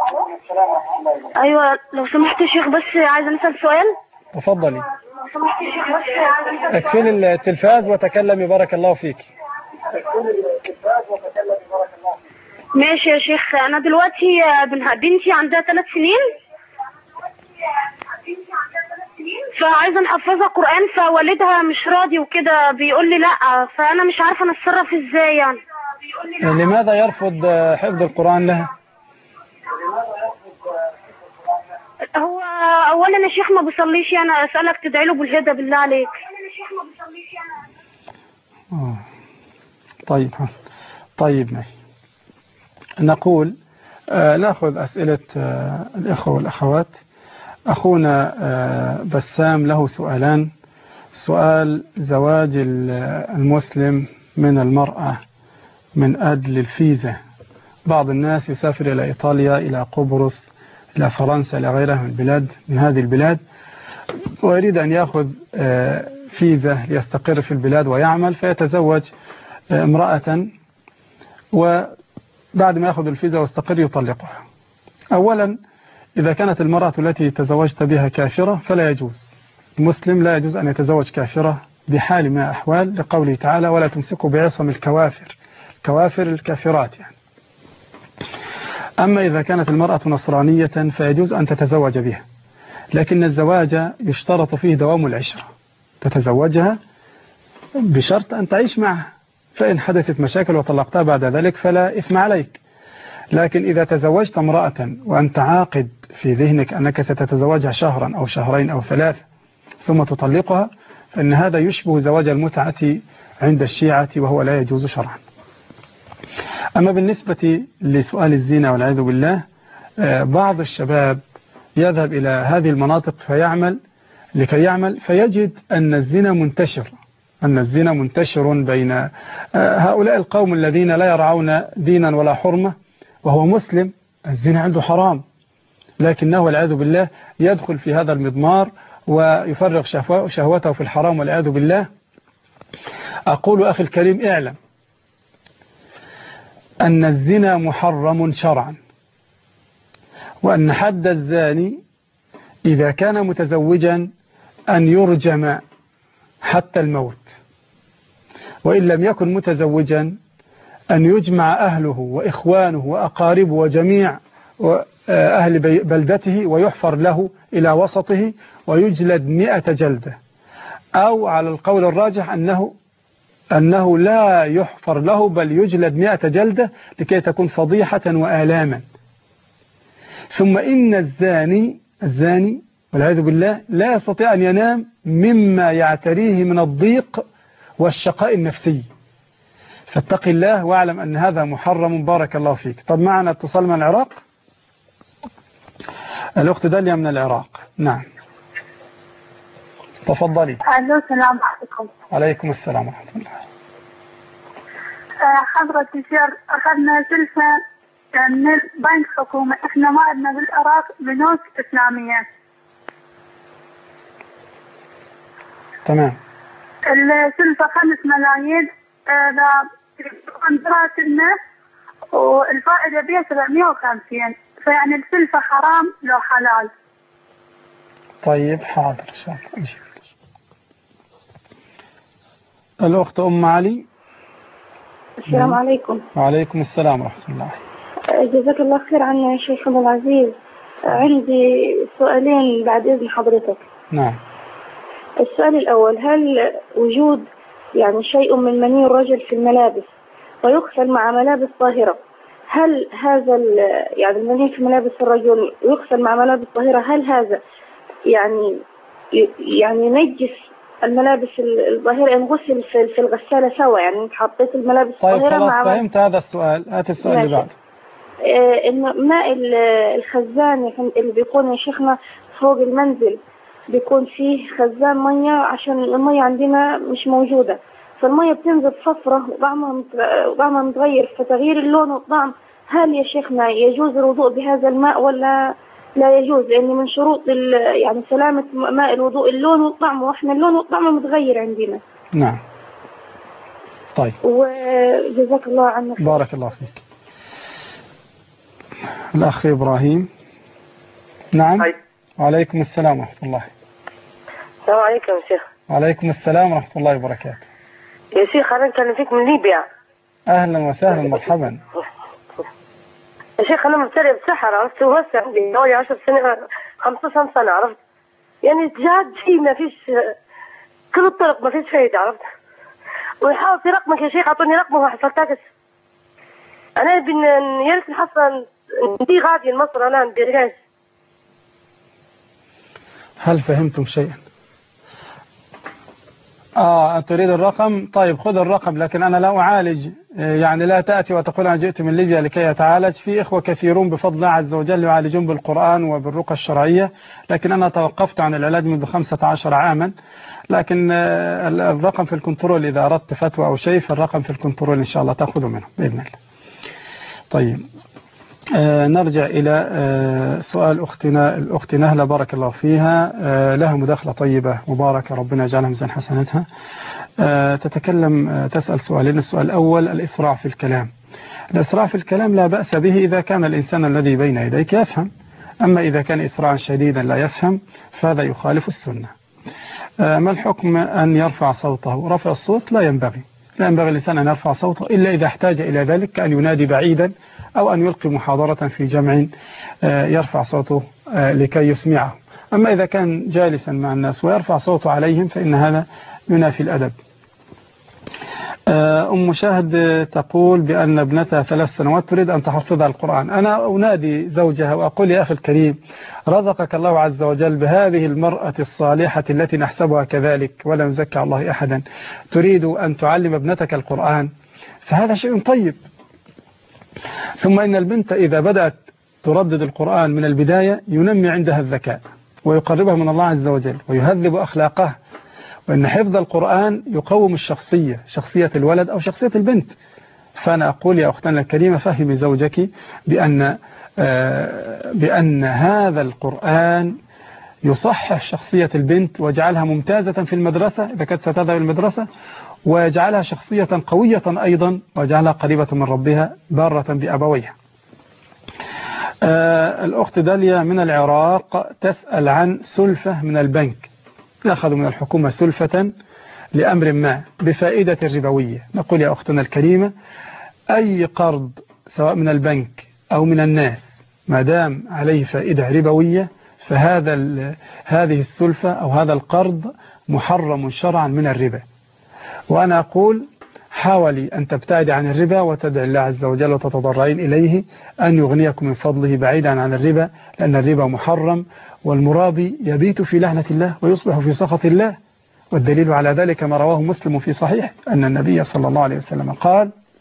أيوة لو سمحت يا شيخ بس عايزة نسأل سؤال. تفضلي. اقفلي التلفاز وتكلمي بارك الله فيك. ماشي يا شيخ. أنا دلوقتي بنتي عندها ثلاث سنين فعايزة نحفظها قرآن، فوالدها مش راضي وكده بيقول لي لا، فأنا مش عارفة نتصرف ازاي يعني. لماذا يرفض حفظ القرآن لها؟ هو أولا يا شيخ ما بيصليش، أنا أسألك تدعي له بالهدى بالله عليك. آه. طيب طيب ماشي. نقول آه نأخذ أسئلة آه الإخوة والأخوات. أخونا آه بسام له سؤالان. سؤال زواج المسلم من المرأة من أجل الفيزا. بعض الناس يسافر إلى إيطاليا، إلى قبرص، إلى فرنسا، إلى غيرها من البلاد من هذه البلاد، ويريد أن يأخذ آه فيزا ليستقر في البلاد ويعمل، فيتزوج آه امرأة، وبعد ما يأخذ الفيزا ويستقر يطلقها. أولا إذا كانت المرأة التي تزوجت بها كافرة فلا يجوز. المسلم لا يجوز أن يتزوج كافرة بحال ما أحوال، لقوله تعالى: ولا تمسكوا بعصم الكوافر، الكوافر الكافرات يعني. أما إذا كانت المرأة نصرانية فيجوز أن تتزوج بها، لكن الزواج يشترط فيه دوام العشرة. تتزوجها بشرط أن تعيش معها، فإن حدثت مشاكل وطلقتها بعد ذلك فلا إثم عليك. لكن إذا تزوجت امرأة وأنت عاقد في ذهنك أنك ستتزوجها شهرا أو شهرين أو ثلاثة ثم تطلقها، فإن هذا يشبه زواج المتعة عند الشيعة، وهو لا يجوز شرعا. أما بالنسبة لسؤال الزنا والعياذ بالله، بعض الشباب يذهب إلى هذه المناطق فيعمل لكي يعمل فيجد أن الزنا منتشر أن الزنا منتشر بين هؤلاء القوم الذين لا يرعون دينا ولا حرمة، وهو مسلم الزنا عنده حرام، لكنه والعياذ بالله يدخل في هذا المضمار ويفرغ شهوته في الحرام والعياذ بالله. أقول أخي الكريم: اعلم أن الزنا محرم شرعا، وأن حد الزاني إذا كان متزوجا أن يرجم حتى الموت، وإن لم يكن متزوجا أن يجمع أهله وإخوانه وأقاربه وجميع أهل بلدته ويحفر له إلى وسطه ويجلد مئة جلدة، أو على القول الراجح أنه أنه لا يحفر له بل يجلد مئة جلدة لكي تكون فضيحة وآلاما. ثم إن الزاني الزاني والعياذ بالله لا يستطيع أن ينام مما يعتريه من الضيق والشقاء النفسي، فاتق الله واعلم أن هذا محرم. بارك الله فيك. طب معنا اتصال من العراق. الأخت داليا من العراق. نعم تفضلي. الو السلام عليكم. عليكم السلام ورحمة الله. حضرة الشيخ أخذنا سلفة من بنك حكومة، إحنا ما عندنا بالعراق بنوك إسلامية. تمام. السلفة خمس ملايين دراسلنا والفائدة بها سبعمية وخمسين، فيعني السلفة حرام لو حلال؟ طيب حاضر إن شاء الله. الأخت أم علي. السلام عليكم. وعليكم السلام ورحمة الله. جزاك الله خير عنا شيخنا العزيز. عندي سؤالين بعد إذن حضرتك. نعم. السؤال الأول، هل وجود يعني شيء من مني الرجل في الملابس ويغسل مع ملابس طاهرة، هل هذا يعني المني في ملابس الرجل يغسل مع ملابس طاهرة، هل هذا يعني يعني ينجس الملابس الطاهرة إن غسل في الغسالة سوا، يعني حطيت الملابس طيب الطاهرة خلاص مع فهمت هذا السؤال. هات السؤال اللي بعده. إن ماء الخزان اللي بيكون يا شيخنا فوق المنزل بيكون فيه خزان مية، عشان المية عندنا مش موجودة، فالمية بتنزل صفرة وطعمها متغير، فتغيير اللون والطعم، هل يا شيخنا يجوز الوضوء بهذا الماء ولا لا يجوز؟ لأن من شروط يعني سلامة ماء الوضوء اللون والطعم، وإحنا اللون والطعم متغير عندنا. نعم. طيب. وجزاك الله عنك. بارك الله فيك. الأخ إبراهيم. نعم. أي. وعليكم السلام ورحمة الله. السلام عليكم يا شيخ. وعليكم السلام ورحمة الله وبركاته. يا شيخ أنا أكلم فيك من ليبيا. أهلا وسهلا مرحبا. يا شيخ أنا مبتلي بسحر، عرفت، وهسه عندي حوالي عشر سنة خمسة سنة، عرفت، يعني جهاد شيء ما فيش، كل الطرق ما فيش فايدة، عرفت، ويحاول في رقمك يا شيخ، أعطوني رقمه ما حصلتكش. أنا بن يا ريت نحصل دي غادي مصر، أنا عندي رجاج. هل فهمتم شيئا؟ آه تريد الرقم؟ طيب خذ الرقم، لكن أنا لا أعالج، يعني لا تأتي وتقول أنا جئت من ليبيا لكي أتعالج. في إخوة كثيرون بفضل الله عز وجل يعالجون بالقرآن وبالرقى الشرعية، لكن أنا توقفت عن العلاج منذ خمسة عشر عاما. لكن الرقم في الكنترول، إذا أردت فتوى أو شيء فالرقم في الكنترول إن شاء الله تأخذه منه بإذن الله. طيب آه نرجع إلى آه سؤال أختنا الأخت نهلة بارك الله فيها. آه لها مداخلة طيبة مباركة، ربنا يجعلها ميزان حسناتها. آه تتكلم آه تسأل سؤالين. السؤال الأول الإسراع في الكلام. الإسراع في الكلام لا بأس به إذا كان الإنسان الذي بين يديك يفهم، أما إذا كان إسراعا شديدا لا يفهم فهذا يخالف السنة. آه ما الحكم أن يرفع صوته؟ رفع الصوت لا ينبغي، لا ينبغي الإنسان أن يرفع صوته إلا إذا احتاج إلى ذلك، كأن ينادي بعيدا أو أن يلقي محاضرة في جمع يرفع صوته لكي يسمعه. أما إذا كان جالسا مع الناس ويرفع صوته عليهم فإن هذا ينافي الأدب. أم مشاهد تقول بأن ابنتها ثلاث سنوات تريد أن تحفظها القرآن. أنا أنادي زوجها وأقول يا أخي الكريم، رزقك الله عز وجل بهذه المرأة الصالحة التي نحسبها كذلك ولا نزكي على الله أحدا، تريد أن تعلم ابنتك القرآن، فهذا شيء طيب. ثم إن البنت إذا بدأت تردد القرآن من البداية ينمي عندها الذكاء ويقربها من الله عز وجل ويهذب أخلاقها، وإن حفظ القرآن يقوم الشخصية، شخصية الولد أو شخصية البنت. فأنا أقول يا أختنا الكريمة فهمي زوجك بأن, بأن هذا القرآن يصحح شخصية البنت ويجعلها ممتازة في المدرسة إذا كانت ستذهب المدرسة، ويجعلها شخصية قوية أيضا، ويجعلها قريبة من ربها بارة بأبويها. آه الأخت داليا من العراق تسأل عن سلفة من البنك، يأخذ من الحكومة سلفة لأمر ما بفائدة ربوية. نقول يا أختنا الكريمة أي قرض سواء من البنك أو من الناس ما دام عليه فائدة ربوية فهذا هذه السلفة أو هذا القرض محرم شرعا من الربا. وأنا أقول حاولي أن تبتعد عن الربا وتدعي الله عز وجل وتتضرعين إليه أن يغنيكم من فضله بعيدا عن الربا، لأن الربا محرم، والمرابي يبيت في لعنة الله ويصبح في سخط الله. والدليل على ذلك ما رواه مسلم في صحيح أن النبي صلى الله عليه وسلم قال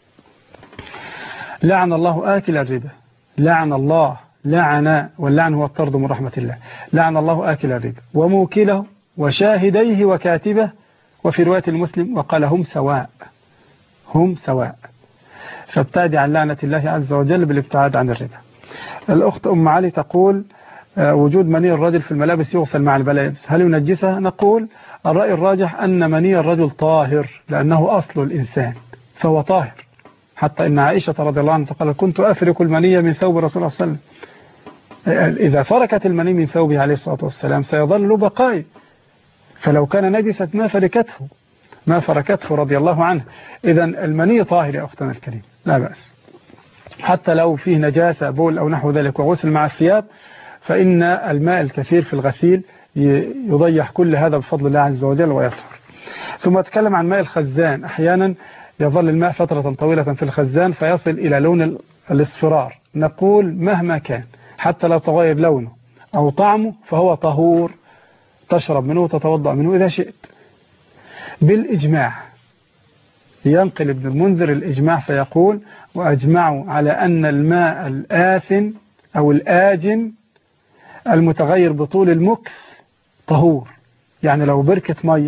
لعن الله آكل الربا، لعن الله، لعن، واللعن هو الطرد من رحمة الله، لعن الله آكل الربا وموكله وشاهديه وكاتبه، وفي رواية المسلم وقال هم سواء، هم سواء. فابتعدي عن لعنة الله عز وجل بالابتعاد عن الربا. الأخت أم علي تقول وجود مني الرجل في الملابس يغسل مع الملابس، هل ينجسها؟ نقول الرأي الراجح أن مني الرجل طاهر، لأنه أصل الإنسان فهو طاهر، حتى إن عائشة رضي الله عنها قالت كنت أفرك المني من ثوب رسول الله صلى الله عليه وسلم. إذا فركت المني من ثوبه عليه الصلاة والسلام سيظل له بقايا، فلو كان نجسة ما فركته ما فركته رضي الله عنه. إذا المني طاهر يا أختنا الكريم لا بأس، حتى لو فيه نجاسة بول أو نحو ذلك وغسل مع الثياب، فإن الماء الكثير في الغسيل يضيح كل هذا بفضل الله عز وجل ويطهر. ثم أتكلم عن ماء الخزان. أحيانا يظل الماء فترة طويلة في الخزان فيصل إلى لون الاصفرار، نقول مهما كان حتى لو تغير لونه أو طعمه فهو طهور، تشرب منه وتتوضأ منه إذا شئت بالإجماع. ينقل ابن المنذر الإجماع فيقول وأجمعوا على أن الماء الآسن أو الآجن المتغير بطول المكث طهور. يعني لو بركة مية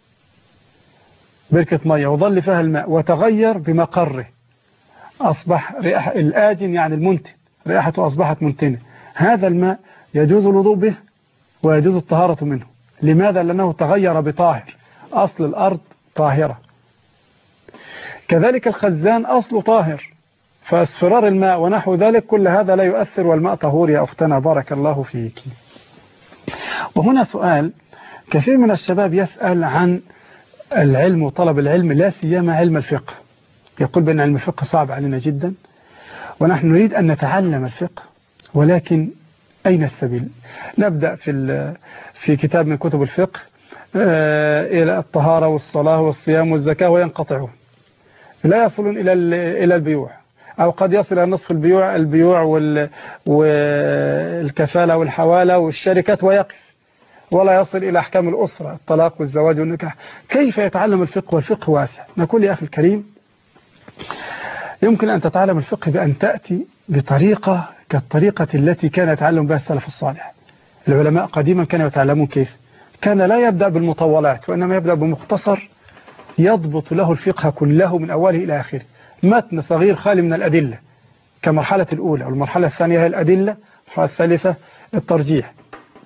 بركة مية وظل فيها الماء وتغير بمقره أصبح رائحة الآجن يعني المنتن، رائحته أصبحت منتنة، هذا الماء يجوز الوضوء به ويجوز الطهارة منه. لماذا؟ لأنه تغير بطاهر، أصل الأرض طاهرة. كذلك الخزان أصل طاهر، فاصفرار الماء ونحو ذلك كل هذا لا يؤثر والماء طهور يا أختنا بارك الله فيك. وهنا سؤال، كثير من الشباب يسأل عن العلم وطلب العلم، لا سيما علم الفقه، يقول بأن علم الفقه صعب علينا جدا ونحن نريد أن نتعلم الفقه، ولكن أين السبيل؟ نبدأ في في كتاب من كتب الفقه إلى الطهارة والصلاة والصيام والزكاة وينقطعون، لا يصلون إلى إلى البيوع، أو قد يصل إلى نصف البيوع البيوع والكفالة والحوالة والشركات ويقف، ولا يصل إلى أحكام الأسرة، الطلاق والزواج والنكاح. كيف يتعلم الفقه والفقه واسع؟ نقول يا أخي الكريم يمكن أن تتعلم الفقه بأن تأتي بطريقة كالطريقة التي كان يتعلم بها السلف الصالح. العلماء قديما كانوا يتعلمون كيف؟ كان لا يبدأ بالمطولات وإنما يبدأ بمختصر يضبط له الفقه كله من أوله إلى آخره، متن صغير خالي من الأدلة كمرحلة الأولى، والمرحلة الثانية هي الأدلة، المرحلة الثالثة الترجيح.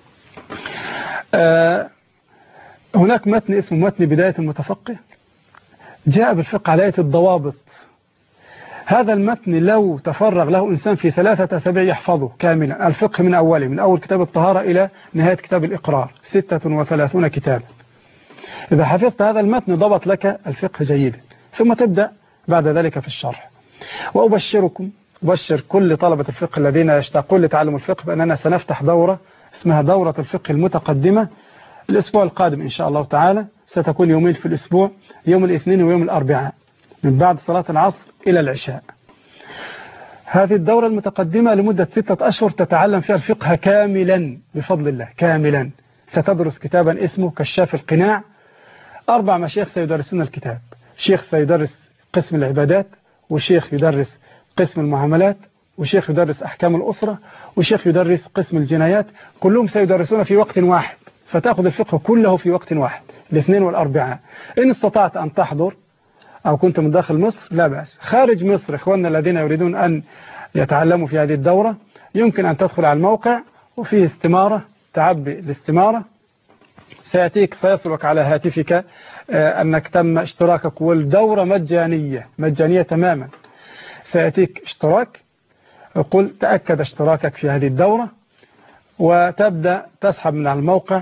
آه هناك متن اسمه متن بداية المتفقه، جاء بالفقه على آية الضوابط. هذا المتن لو تفرغ له إنسان في ثلاثة أسابيع يحفظه كاملا، الفقه من أوله، من أول كتاب الطهارة إلى نهاية كتاب الإقرار، ستة وثلاثون كتابا. إذا حفظت هذا المتن ضبط لك الفقه جيدا، ثم تبدأ بعد ذلك في الشرح. وأبشركم أبشر كل طلبة الفقه الذين يشتاقون لتعلم الفقه بأننا سنفتح دورة اسمها دورة الفقه المتقدمة الأسبوع القادم إن شاء الله تعالى، ستكون يومين في الأسبوع، يوم الاثنين ويوم الأربعاء من بعد صلاة العصر إلى العشاء. هذه الدورة المتقدمة لمدة ستة أشهر تتعلم فيها الفقه كاملا بفضل الله، كاملا. ستدرس كتابا اسمه كشاف القناع، أربع مشايخ سيدرسون الكتاب، شيخ سيدرس قسم العبادات، وشيخ يدرس قسم المعاملات، وشيخ يدرس أحكام الأسرة، وشيخ يدرس قسم الجنايات، كلهم سيدرسون في وقت واحد، فتأخذ الفقه كله في وقت واحد الاثنين والأربعاء. إن استطعت أن تحضر أو كنت من داخل مصر لا بأس. خارج مصر إخواننا الذين يريدون أن يتعلموا في هذه الدورة يمكن أن تدخل على الموقع وفيه استمارة، تعبي الاستمارة سيأتيك سيصلك على هاتفك أنك تم اشتراكك، والدورة مجانية مجانية تماما. سيأتيك اشتراك، قل تأكد اشتراكك في هذه الدورة وتبدأ تسحب من على الموقع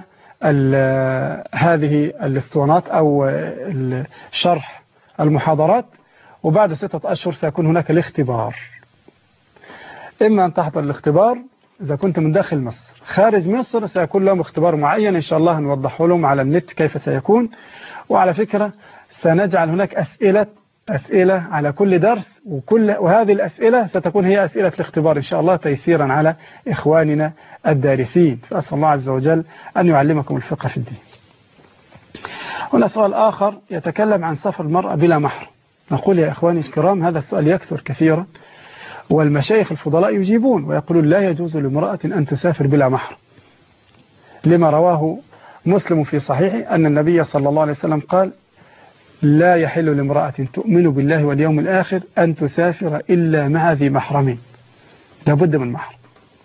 هذه الاسطوانات أو شرح المحاضرات، وبعد ستة أشهر سيكون هناك الاختبار. إما أن تحضر الاختبار إذا كنت من داخل مصر، خارج مصر سيكون لهم اختبار معين إن شاء الله نوضحه لهم على النت كيف سيكون. وعلى فكرة سنجعل هناك أسئلة أسئلة على كل درس، وكل وهذه الأسئلة ستكون هي أسئلة الاختبار إن شاء الله تيسيرا على إخواننا الدارسين. فأسأل الله عز وجل أن يعلمكم الفقه في الدين. هنا سؤال آخر يتكلم عن سفر المرأة بلا محرم. نقول يا إخواني الكرام هذا السؤال يكثر كثيرا، والمشايخ الفضلاء يجيبون ويقولون لا يجوز لامرأة أن تسافر بلا محرم، لما رواه مسلم في صحيحه أن النبي صلى الله عليه وسلم قال لا يحل لامرأة تؤمن بالله واليوم الآخر أن تسافر إلا مع ذي محرم، لابد من محرم،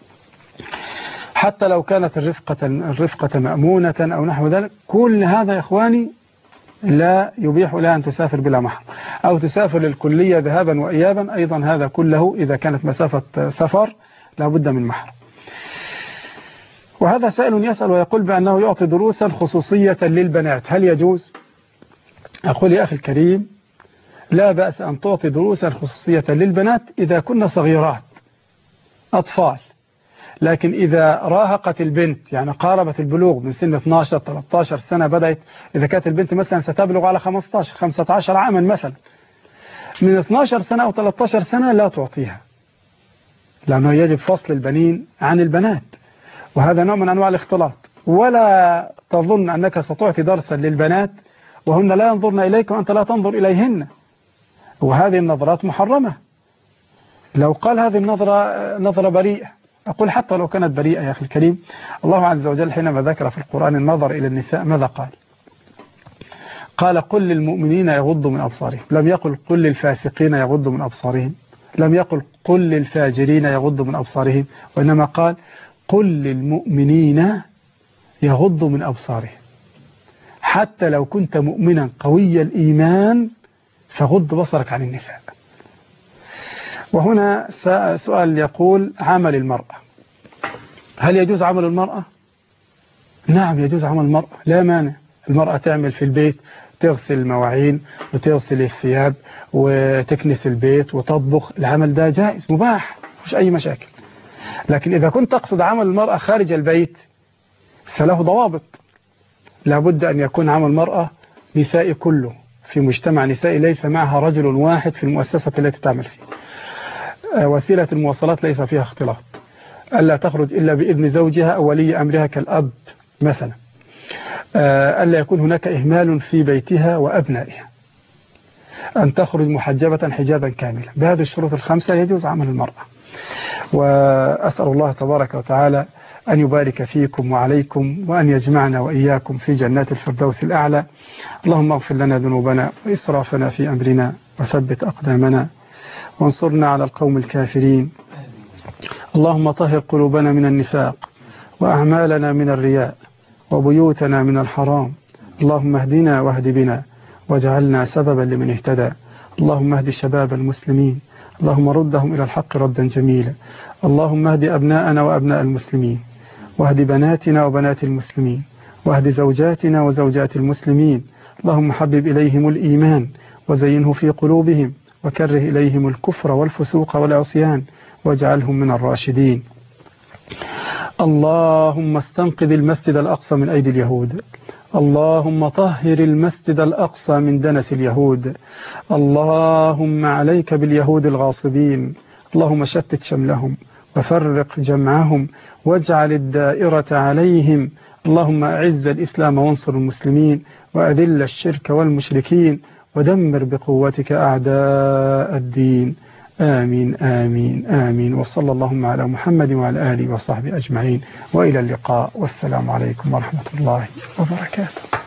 حتى لو كانت الرفقة, الرفقة مأمونة أو نحو ذلك. كل هذا يا إخواني لا يبيح لها أن تسافر بلا محرم، أو تسافر للكلية ذهابا وإيابا، أيضا هذا كله إذا كانت مسافة سفر لابد من محرم. وهذا سائل يسأل ويقول بأنه يعطي دروسا خصوصية للبنات، هل يجوز؟ أقول يا أخي الكريم لا بأس أن تعطي دروسا خصوصية للبنات إذا كنا صغيرات أطفال، لكن إذا راهقت البنت يعني قاربت البلوغ من سن اثني عشر ثلاثة عشر سنة، بدأت إذا كانت البنت مثلا ستبلغ على خمسة عشر خمسة عشر عاما مثلا، من اثني عشر سنة أو ثلاثة عشر سنة لا تعطيها، لأنه يجب فصل البنين عن البنات، وهذا نوع من أنواع الاختلاط. ولا تظن أنك ستعطي درسا للبنات وهن لا ينظرن إليك وأنت لا تنظر إليهن، وهذه النظرات محرمة. لو قال هذه النظرة نظرة بريئة، أقول حتى لو كانت بريئة يا أخي الكريم، الله عز وجل حينما ذكر في القرآن النظر إلى النساء ماذا قال؟ قال قل للمؤمنين يغضوا من أبصارهم، لم يقل قل للفاسقين يغضوا من أبصارهم، لم يقل قل للفاجرين يغضوا من أبصارهم، وإنما قال قل للمؤمنين يغضوا من أبصارهم. حتى لو كنت مؤمنا قوي الإيمان فغض بصرك عن النساء. وهنا سؤال يقول عمل المرأة، هل يجوز عمل المرأة؟ نعم يجوز عمل المرأة، لا مانع. المرأة تعمل في البيت، تغسل المواعين وتغسل الثياب وتكنس البيت وتطبخ، العمل ده جائز مباح مش أي مشاكل. لكن إذا كنت تقصد عمل المرأة خارج البيت فله ضوابط، لابد أن يكون عمل المرأة نسائي كله، في مجتمع نسائي ليس معها رجل واحد في المؤسسة التي تعمل فيه. وسيلة المواصلات ليس فيها اختلاط، ألا تخرج إلا بإذن زوجها أو ولي أمرها كالأب مثلا، ألا يكون هناك إهمال في بيتها وأبنائها، أن تخرج محجبة حجابا كاملا. بهذه الشروط الخمسة يجوز عمل المرأة. وأسأل الله تبارك وتعالى أن يبارك فيكم وعليكم، وأن يجمعنا وإياكم في جنات الفردوس الأعلى. اللهم اغفر لنا ذنوبنا وإسرافنا في أمرنا، وثبت أقدامنا، وانصرنا على القوم الكافرين. اللهم طهر قلوبنا من النفاق، وأعمالنا من الرياء، وبيوتنا من الحرام. اللهم اهدنا واهد بنا، واجعلنا سببا لمن اهتدى. اللهم اهد شباب المسلمين، اللهم ردهم إلى الحق ردا جميلا. اللهم اهد أبناءنا وأبناء المسلمين، واهد بناتنا وبنات المسلمين، واهد زوجاتنا وزوجات المسلمين. اللهم حبب إليهم الإيمان وزينه في قلوبهم، وكره إليهم الكفر والفسوق والعصيان، واجعلهم من الراشدين. اللهم استنقذ المسجد الأقصى من أيدي اليهود. اللهم طهر المسجد الأقصى من دنس اليهود. اللهم عليك باليهود الغاصبين. اللهم شتت شملهم وفرق جمعهم، واجعل الدائرة عليهم. اللهم أعز الإسلام وانصر المسلمين، وأذل الشرك والمشركين، ودمر بقوتك أعداء الدين. آمين آمين آمين. وصلى اللهم على محمد وعلى آله وصحبه أجمعين، وإلى اللقاء، والسلام عليكم ورحمة الله وبركاته.